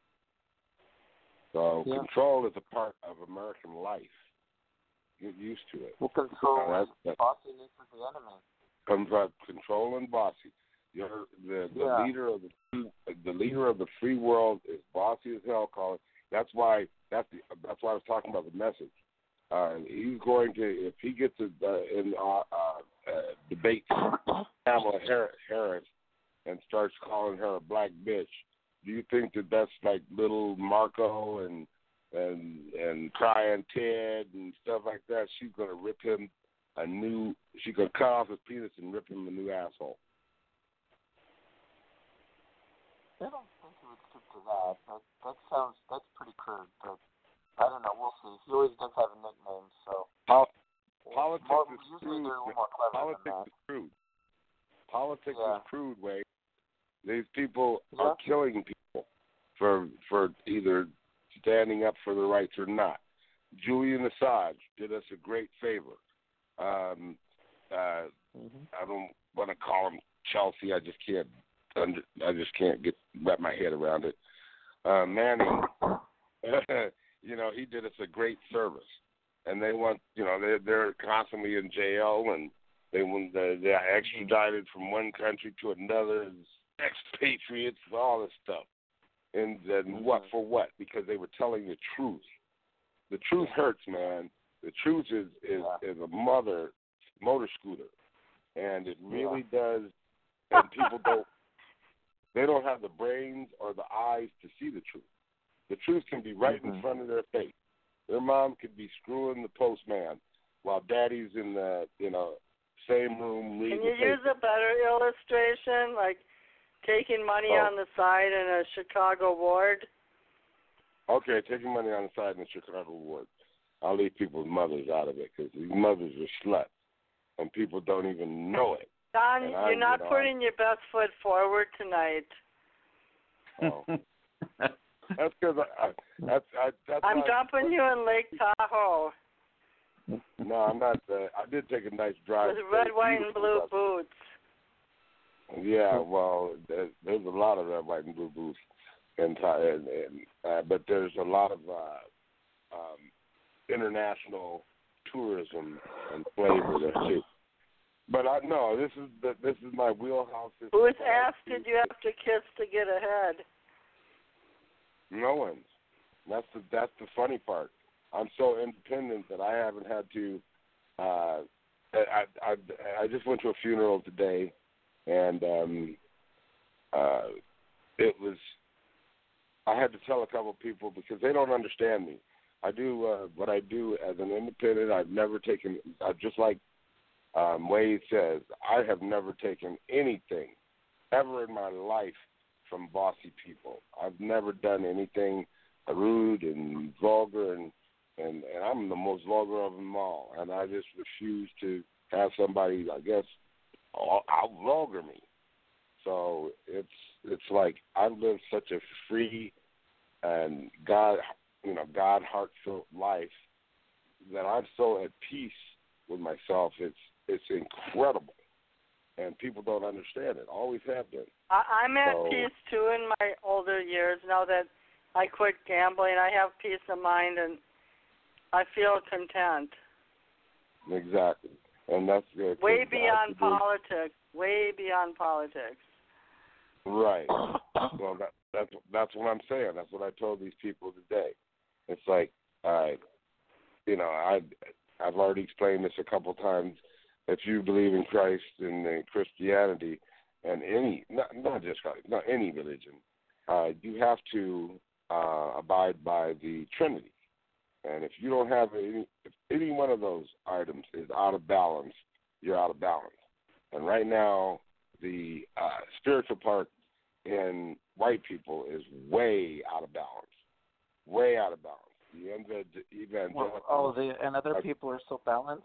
So Yeah. control is a part of American life. Get used to it. Well, control Uh, and that's- bossiness is the enemy. Comes out control and bossy. You're the the Yeah. leader of the free, the leader of the free world is bossy as hell. Call it. That's why that's the, that's why I was talking about the message. Uh, he's going to if he gets a, uh, in uh, uh, uh, debate Kamala Harris and starts calling her a black bitch. Do you think that that's like little Marco and and and crying Ted and stuff like that? She's gonna rip him a new. She's gonna cut off his penis and rip him a new asshole. I don't think he would stoop to that. That, that sounds crude, but I don't know. We'll see. He always does have a nickname, so. Pol- politics more, is usually crude. they're a little more clever Politics than that. is crude. Politics Yeah. is crude, Wade. These people Yeah. are killing people for for either standing up for their rights or not. Julian Assange did us a great favor. Um, uh, mm-hmm. I don't want to call him Chelsea. I just can't. Under, I just can't get wrap my head around it. Uh, Manning, you know, he did us a great service, and they want, you know, they're they're constantly in jail, and they when they're, they're extradited from one country to another, expatriates, all this stuff, and then what for what? Because they were telling the truth. The truth hurts, man. The truth is is, yeah. is a mother motor scooter, and it really yeah. does. And people don't. They don't have the brains or the eyes to see the truth. The truth can be right mm-hmm. in front of their face. Their mom could be screwing the postman while daddy's in the, you know, same room reading Can you the paper. use a better illustration, like taking money oh. on the side in a Chicago ward? Okay, taking money on the side in the Chicago ward. I'll leave people's mothers out of it because these mothers are sluts, and people don't even know it. Don, and you're I, not you know, putting your best foot forward tonight. Oh. That's because I, I, that's, I, that's I'm why dumping you in Lake Tahoe. No, I'm not. Uh, I did take a nice drive. With red, white, and blue boots. Yeah, well, there's, there's a lot of red, white, and blue boots, and, and, and uh, but there's a lot of uh, um, international tourism and flavor there too. But I no, this is the, this is my wheelhouse. This Whose is ass did you have to kiss to get ahead? No one's. That's the that's the funny part. I'm so independent that I haven't had to. Uh, I, I I just went to a funeral today, and um, uh, it was. I had to tell a couple of people because they don't understand me. I do uh, what I do as an independent. I've never taken. Uh, just like um, Wade says, I have never taken anything ever in my life from bossy people. I've never done anything rude and vulgar, and, and, and I'm the most vulgar of them all. And I just refuse to have somebody, I guess, out vulgar me. So it's it's like I've lived such a free and God, you know, God heart-filled life that I'm so at peace with myself. It's it's incredible, and people don't understand it. Always have been. I, I'm at so, peace too in my older years. Now that I quit gambling, I have peace of mind and I feel content. Exactly, and that's good. Way beyond politics. Way beyond politics. Right. Well, that, that's that's what I'm saying. That's what I told these people today. It's like, uh, you know, I I've already explained this a couple times. If you believe in Christ and, and Christianity and any, not not just Christ, not any religion, uh, you have to uh, abide by the Trinity. And if you don't have any, if any one of those items is out of balance, you're out of balance. And right now, the uh, spiritual part in white people is way out of balance, way out of balance. The evangelical. Oh, the, and other are, people are so balanced.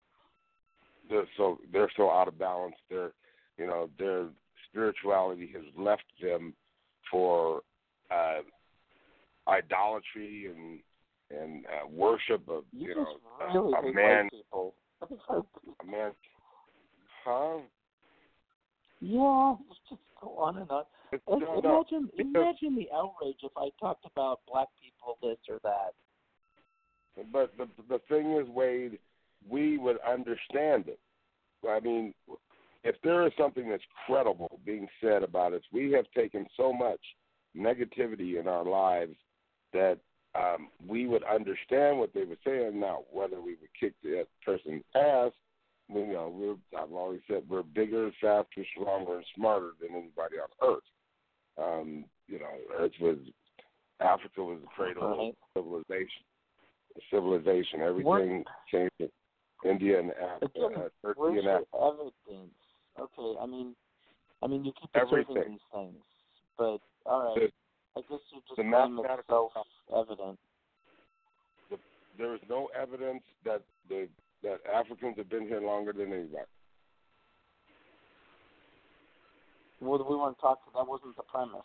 They're so they're so out of balance. They're, you know, their spirituality has left them for uh, idolatry and and uh, worship of you, you know really a, a hate man. White people. A man, huh? Yeah, let's just go on and on. It's, Like, no, imagine, no. imagine the outrage if I talked about black people this or that. But the the thing is, Wade, we would understand it. I mean, if there is something that's credible being said about us, we have taken so much negativity in our lives that um, we would understand what they were saying. Now, whether we would kick that person's ass, you know, we're, I've always said we're bigger, faster, stronger, and smarter than anybody on Earth. Um, you know, Earth was, Africa was the cradle right. of civilization. Civilization, everything what? came to India and Africa, uh, Turkey Where's and your Africa. evidence? Okay, I mean, I mean, you keep Everything. observing these things, but all right. The, I guess you're just the saying it's mathematical self-evident. The, there is no evidence that the that Africans have been here longer than anybody. Well, we weren't talking. That wasn't the premise.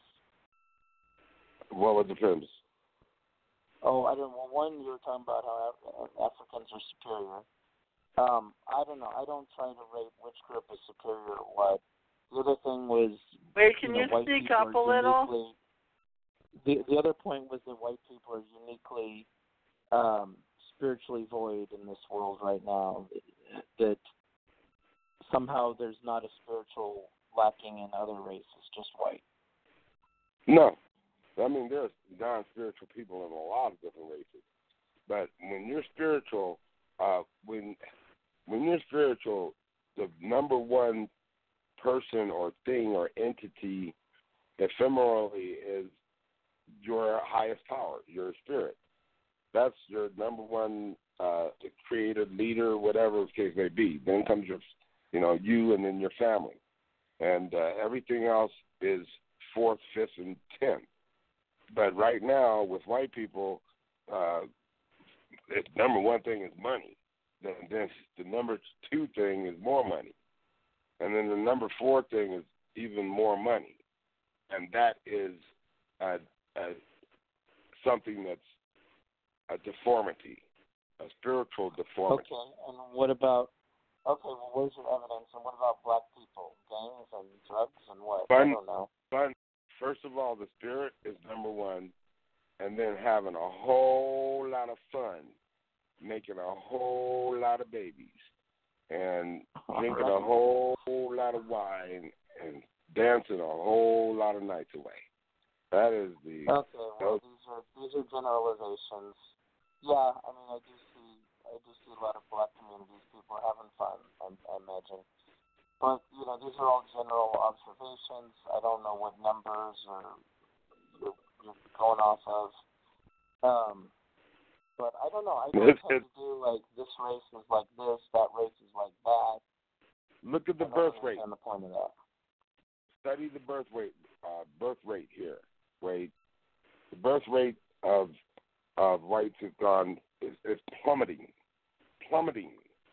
What was the premise? Oh, I don't. Well, one, you were talking about how Af- Africans are superior. Um, I don't know. I don't try to rate which group is superior or what. The other thing was. Wait, can you, you, know, white speak people up a are little? The the other point was that white people are uniquely um, spiritually void in this world right now. That somehow there's not a spiritual lacking in other races, just white. No. I mean, there's non-spiritual people in a lot of different races. But when you're spiritual, uh, when when you're spiritual, the number one person or thing or entity ephemerally is your highest power, your spirit. That's your number one uh, creator, leader, whatever the case may be. Then comes your, you know, you and then your family. And uh, everything else is fourth, fifth, and tenth. But right now, with white people, uh, the number one thing is money. Then, then the number two thing is more money. And then the number four thing is even more money. And that is a, a, something that's a deformity, a spiritual deformity. Okay, and what about, okay, well, where's your evidence? And what about black people? Gangs and drugs and what? Fun, I don't know. Fun. First of all, the spirit is number one, and then having a whole lot of fun, making a whole lot of babies, and drinking a whole lot of wine, and dancing a whole lot of nights away. That is the. Okay, well, these are these are generalizations. Yeah, I mean, I do see I do see a lot of black communities, people having fun. I, I imagine. But, you know, these are all general observations. I don't know what numbers or you're, you're going off of. Um, but I don't know. I don't tend to do, like, this race is like this, that race is like that. Look at the I birth don't rate. understand the point of that. Study the birth rate, uh, birth rate here. Wait, the birth rate of of whites has gone is, is plummeting, plummeting,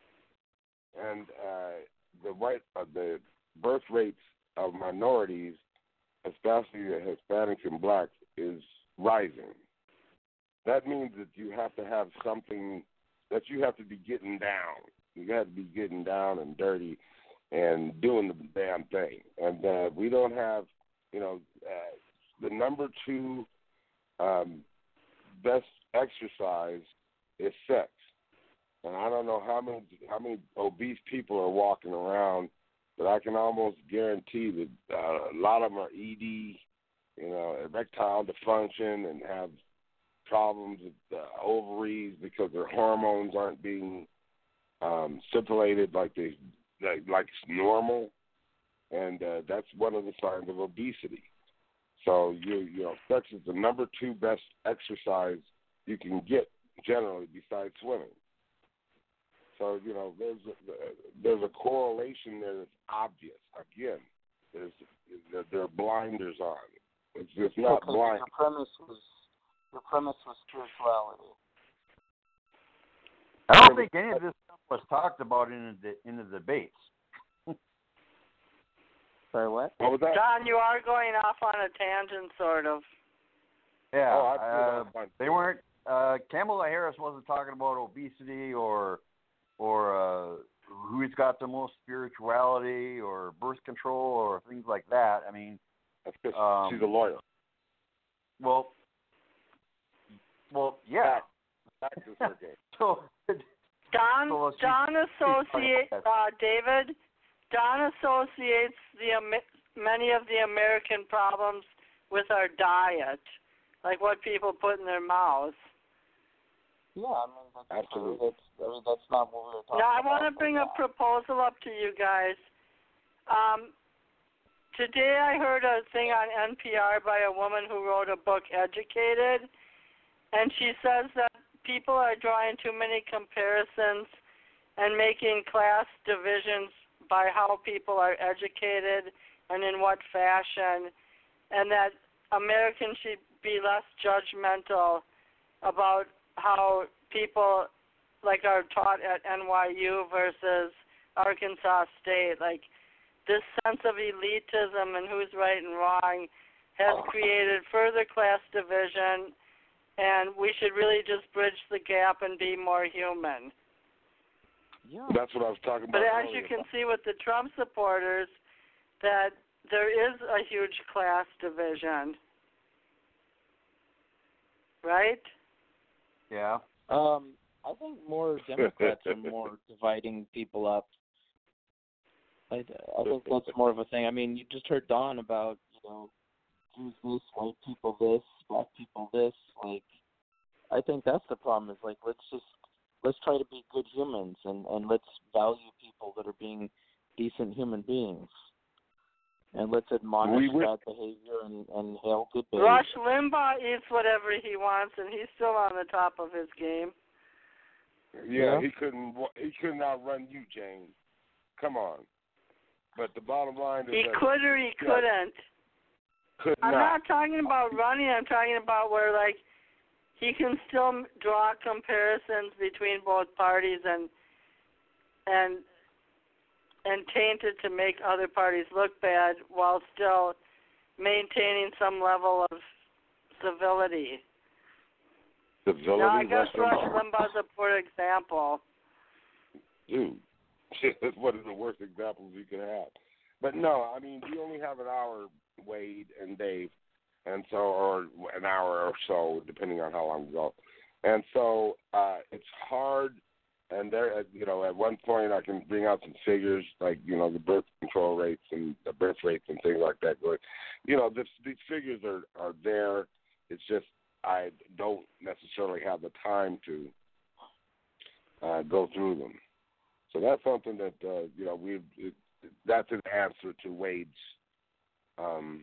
and uh, the white uh, the birth rates of minorities, especially the Hispanics and blacks, is rising. That means that you have to have something that you have to be getting down. You got to be getting down and dirty and doing the damn thing. And uh, we don't have, you know, uh, the number two um, best exercise is sex. And I don't know how many how many obese people are walking around, but I can almost guarantee that uh, a lot of them are E D, you know, erectile dysfunction, and have problems with the ovaries because their hormones aren't being um, stimulated like they like, like it's normal, and uh, that's one of the signs of obesity. So you you know, sex is the number two best exercise you can get generally besides swimming. So, you know, there's a, there's a correlation there that's obvious. Again, there's there are blinders on. It's just not okay, blind. Your premise was your premise was spirituality. I don't think any of this stuff was talked about in the in the debates. Sorry, what? What was that? John, you are going off on a tangent, sort of. Yeah, Oh, I uh, they weren't. Uh, Kamala Harris wasn't talking about obesity or or uh, who's got the most spirituality or birth control or things like that. I mean, That's because um, she's a lawyer. Well, well, yeah. Back, back to Sergey. so, Don so Don she- associate uh, David. Don associates the many of the American problems with our diet, like what people put in their mouths. Yeah, I mean, that's Absolutely. true. That's, I mean, that's not what we were talking Now, I about. want to bring a proposal up to you guys. Um, today I heard a thing on N P R by a woman who wrote a book, Educated, and she says that people are drawing too many comparisons and making class divisions by how people are educated and in what fashion, and that Americans should be less judgmental about how people like are taught at N Y U versus Arkansas State. Like this sense of elitism and who's right and wrong has created further class division, and we should really just bridge the gap and be more human. Yeah. That's what I was talking about. But as earlier. you can see with the Trump supporters, that there is a huge class division. Right? Yeah. Um, I think more Democrats are more dividing people up. I, I think that's more of a thing. I mean, you just heard Don about, you know, Jews this, white people this, black people this. Like, I think that's the problem. Is like, let's just let's try to be good humans and and let's value people that are being decent human beings. And let's admonish we would, bad behavior and, and hail good behavior. Rush Limbaugh eats whatever he wants, and he's still on the top of his game. Yeah, Yeah. he couldn't. He couldn't outrun you, James. Come on. But the bottom line is He that could or he yeah, couldn't. could I'm not. not talking about running. I'm talking about where, like, he can still m- draw comparisons between both parties and and and taint it to make other parties look bad while still maintaining some level of civility. Civility. Now, I guess Rush Rush Limbaugh's a poor example. Dude, that's one of the worst examples you could have. But no, I mean, you only have an hour, Wade and Dave, and so, or an hour or so, depending on how long you go. And so uh, it's hard. And there, you know, at one point I can bring out some figures like, you know, the birth control rates and the birth rates and things like that. But, you know, this, these figures are, are there. It's just I don't necessarily have the time to uh, go through them. So that's something that, uh, you know, we've, it, that's an answer to Wade's, um,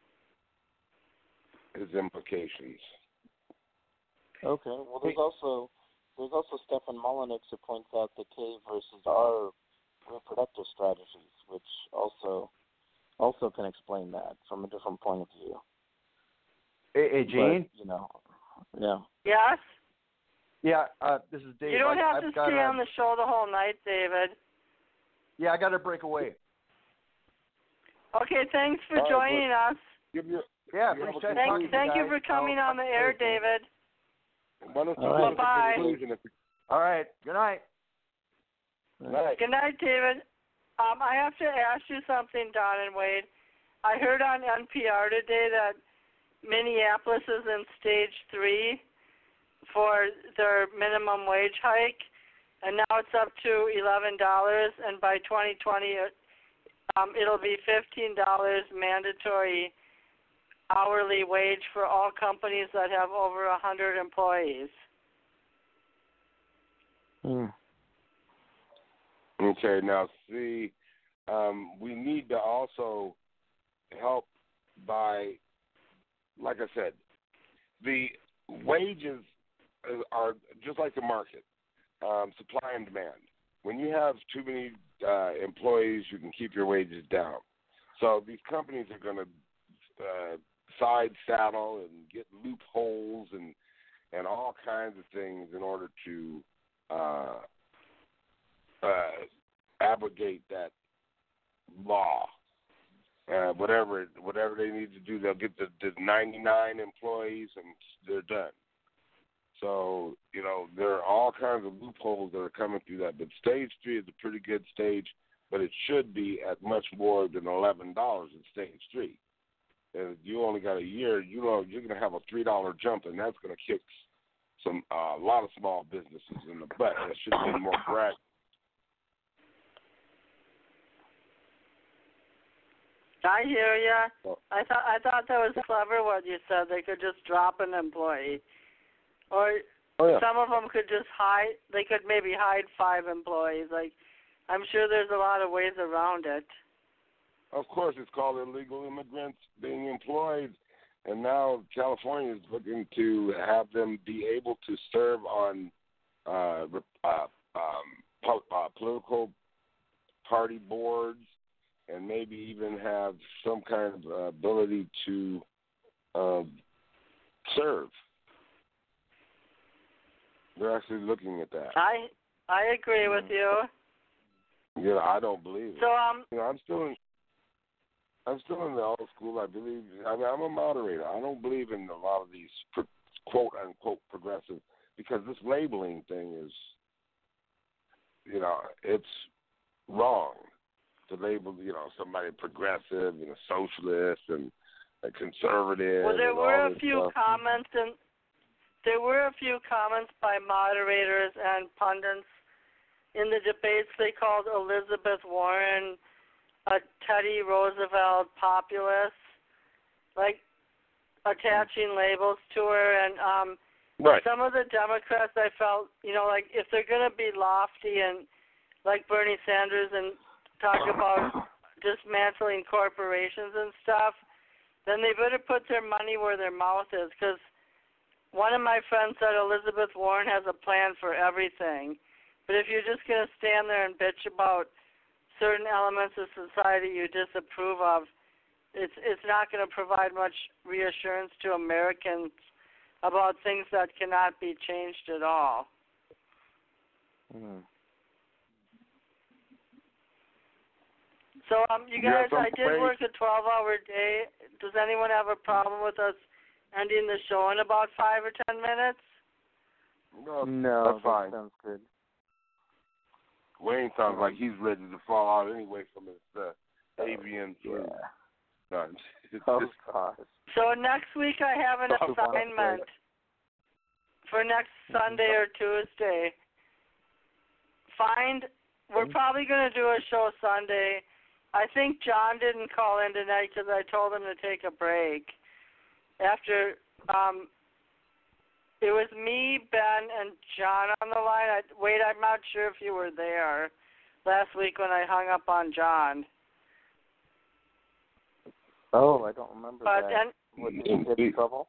his implications. Okay. Well, there's also there's also Stefan Molyneux who points out the K versus R reproductive strategies, which also also can explain that from a different point of view. Hey, hey Gene? But, you know, yeah. Yes? Yeah, uh, this is Dave. You don't I, have I've to got stay a, on the show the whole night, David. Yeah, I got to break away. Okay, thanks for All right, joining us. Give you, Yeah, you appreciate Thank, talking to thank you guys. for coming I'll- on the air, Thursday. David. Why don't you All go right. to the Bye-bye. conclusion if All right. Good night. Right. Good night, David. Um, I have to ask you something, Don and Wade. I heard on N P R today that Minneapolis is in stage three for their minimum wage hike, and now it's up to eleven dollars, and by twenty twenty, um, it'll be fifteen dollars mandatory hourly wage for all companies that have over one hundred employees. Hmm. Okay, now see, um, we need to also help by, like I said, the wages are just like the market, um, supply and demand. When you have too many uh, employees, you can keep your wages down. So these companies are going to uh, side saddle and get loopholes and and all kinds of things in order to uh, uh, abrogate that law. Uh, whatever whatever they need to do, they'll get the, the ninety-nine employees and they're done. So, you know, there are all kinds of loopholes that are coming through that. But stage three is a pretty good stage, but it should be at much more than eleven dollars in stage three. And if you only got a year, you know, you're going to have a three dollar jump, and that's going to kick some uh, a lot of small businesses in the butt. That should be more gradual. I hear ya. I thought I thought that was clever what you said. They could just drop an employee, or Oh, yeah. some of them could just hide. They could maybe hide five employees. Like, I'm sure there's a lot of ways around it. Of course, it's called illegal immigrants being employed, and now California is looking to have them be able to serve on uh, uh, um, po- uh, political party boards, and maybe even have some kind of uh, ability to um, serve. They're actually looking at that. I I agree with you. Yeah, I don't believe it. So um, you know, I'm still in. I'm still in the old school. I believe. I mean, I'm a moderator. I don't believe in a lot of these pro, quote unquote progressive because this labeling thing is, you know, it's wrong to label, you know, somebody progressive and a socialist and a conservative. Well, there and were all a this few stuff. comments and there were a few comments by moderators and pundits in the debates. They called Elizabeth Warren a Teddy Roosevelt populist, like attaching labels to her. And um, right. some of the Democrats, I felt, you know, like if they're going to be lofty and like Bernie Sanders and talk about dismantling corporations and stuff, then they better put their money where their mouth is, because one of my friends said Elizabeth Warren has a plan for everything. But if you're just going to stand there and bitch about certain elements of society you disapprove of, it's it's not going to provide much reassurance to Americans about things that cannot be changed at all. Mm. So, um, you Yeah, guys, I did ways. work a twelve-hour day. Does anyone have a problem with us ending the show in about five or ten minutes? No, No, that's that fine. sounds good. Wayne sounds like he's ready to fall out anyway from his uh, avian flu. Yeah. No, Oh, just, gosh. So next week I have an Oh, wow. assignment for next Sunday or Tuesday. Find, we're probably going to do a show Sunday. I think John didn't call in tonight because I told him to take a break. After, um, it was me, Ben, and John on the line. I, wait, I'm not sure if you were there last week when I hung up on John. Oh, I don't remember But that. and, What, did he get in trouble?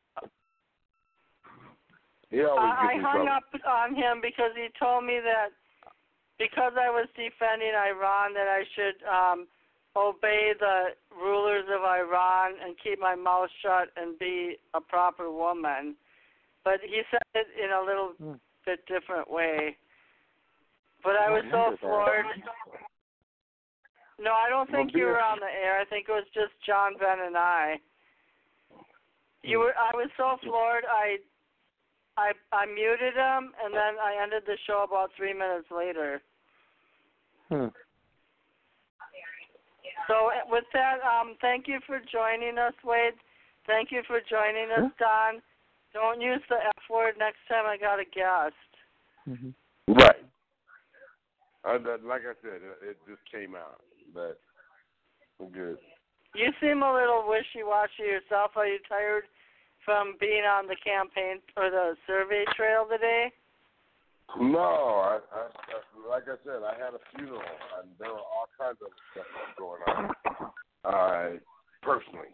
he always I, I gets in hung trouble. up on him because he told me that because I was defending Iran that I should um, obey the rulers of Iran and keep my mouth shut and be a proper woman. But he said it in a little Hmm. bit different way. But I I was so remember that. floored. No, I don't think Well, you were yeah. on the air. I think it was just John, Ben, and I. You were. I was so floored. I, I, I muted him, and then I ended the show about three minutes later. Hmm. So with that, um, thank you for joining us, Wade. Thank you for joining us, Don. Don't use the F word next time I got a guest. Mm-hmm. Right. Uh, that, like I said, it, it just came out, but we're good. You seem a little wishy-washy yourself. Are you tired from being on the campaign or the survey trail today? No, I, I, I, like I said, I had a funeral, and there were all kinds of stuff going on, uh, personally.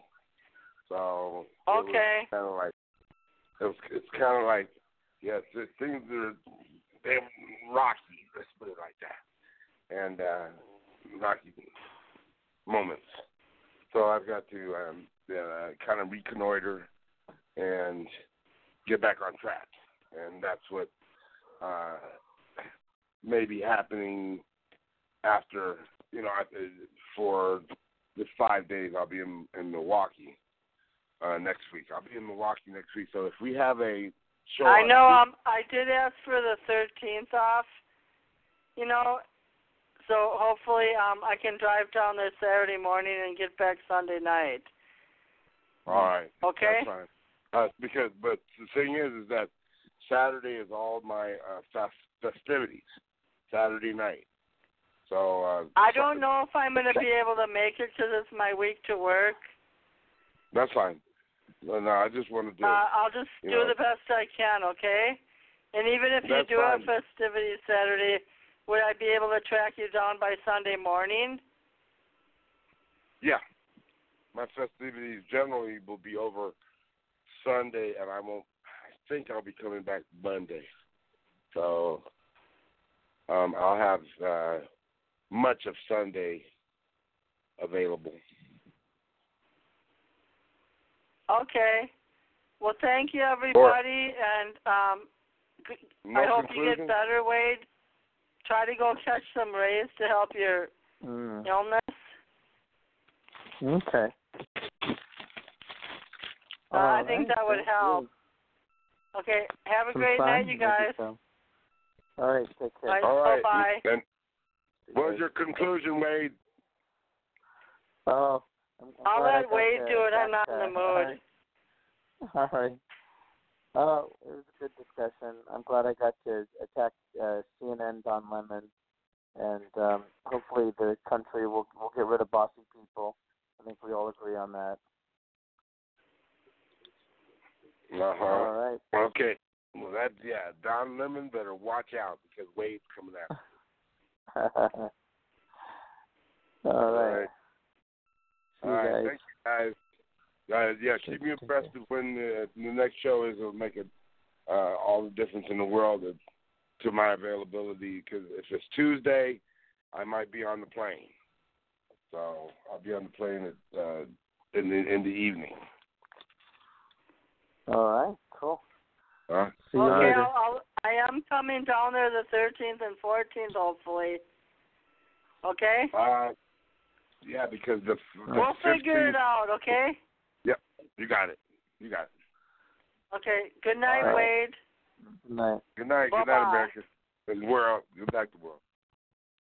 So Okay. Kind of like it was, it's kind of like yes, yeah, things are they're rocky. Let's put it like that, and uh, rocky moments. So I've got to um, uh, kind of reconnoiter and get back on track, and that's what. Uh, may be happening after, you know, for the five days I'll be in, in Milwaukee uh, next week. I'll be in Milwaukee next week. So if we have a show, I on know. Tuesday, Um, I did ask for the thirteenth off. You know, so hopefully um I can drive down there Saturday morning and get back Sunday night. all right, Okay. that's fine. Uh, because, but the thing is, is that Saturday is all my uh, fest- festivities. Saturday night. So uh, I don't know if I'm going to be able to make it because it's my week to work. That's fine. No, no, I just wanted to. Uh, I'll just you do know, the best I can, okay? And even if you That's do have fine. festivities Saturday, would I be able to track you down by Sunday morning? Yeah. My festivities generally will be over Sunday, and I won't. I think I'll be coming back Monday. So um, I'll have uh, much of Sunday available. Okay. Well, thank you, everybody, and um, g- No I hope you conclusion? get better, Wade. Try to go catch some rays to help your Mm. illness. Okay. Uh, I think that would Thank help. you. Okay, have a Some great fun? night, you Maybe guys. so. All right, take care. All right, All right. bye-bye. Then, what was your conclusion, Wade? Oh, I'm, I'm I'll glad I let got Wade to do it. I'm not in the attack mood. that. All right. Oh, it was a good discussion. I'm glad I got to attack uh, C N N Don Lemon, and um, hopefully the country will will get rid of bossy people. I think we all agree on that. Uh-huh. All right. Okay. Well, that, yeah, Don Lemon better watch out because Wade's coming after him. All right. See All you right. guys. Thank you, guys. Uh, yeah, keep me abreast of when the, the next show is. It'll make it uh, all the difference in the world to, to my availability. Because if it's Tuesday, I might be on the plane. So I'll be on the plane at, uh, in the in the evening. All right. Cool. Huh? See you Okay, later. I'll, I'll, I am coming down there the thirteenth and fourteenth, hopefully. Okay? Uh, yeah, because the, the We'll figure it out, okay? Yep, you got it. You got it. Okay, good night, All right. Wade. Good night. Good night. Good Bye-bye. night, America. And world.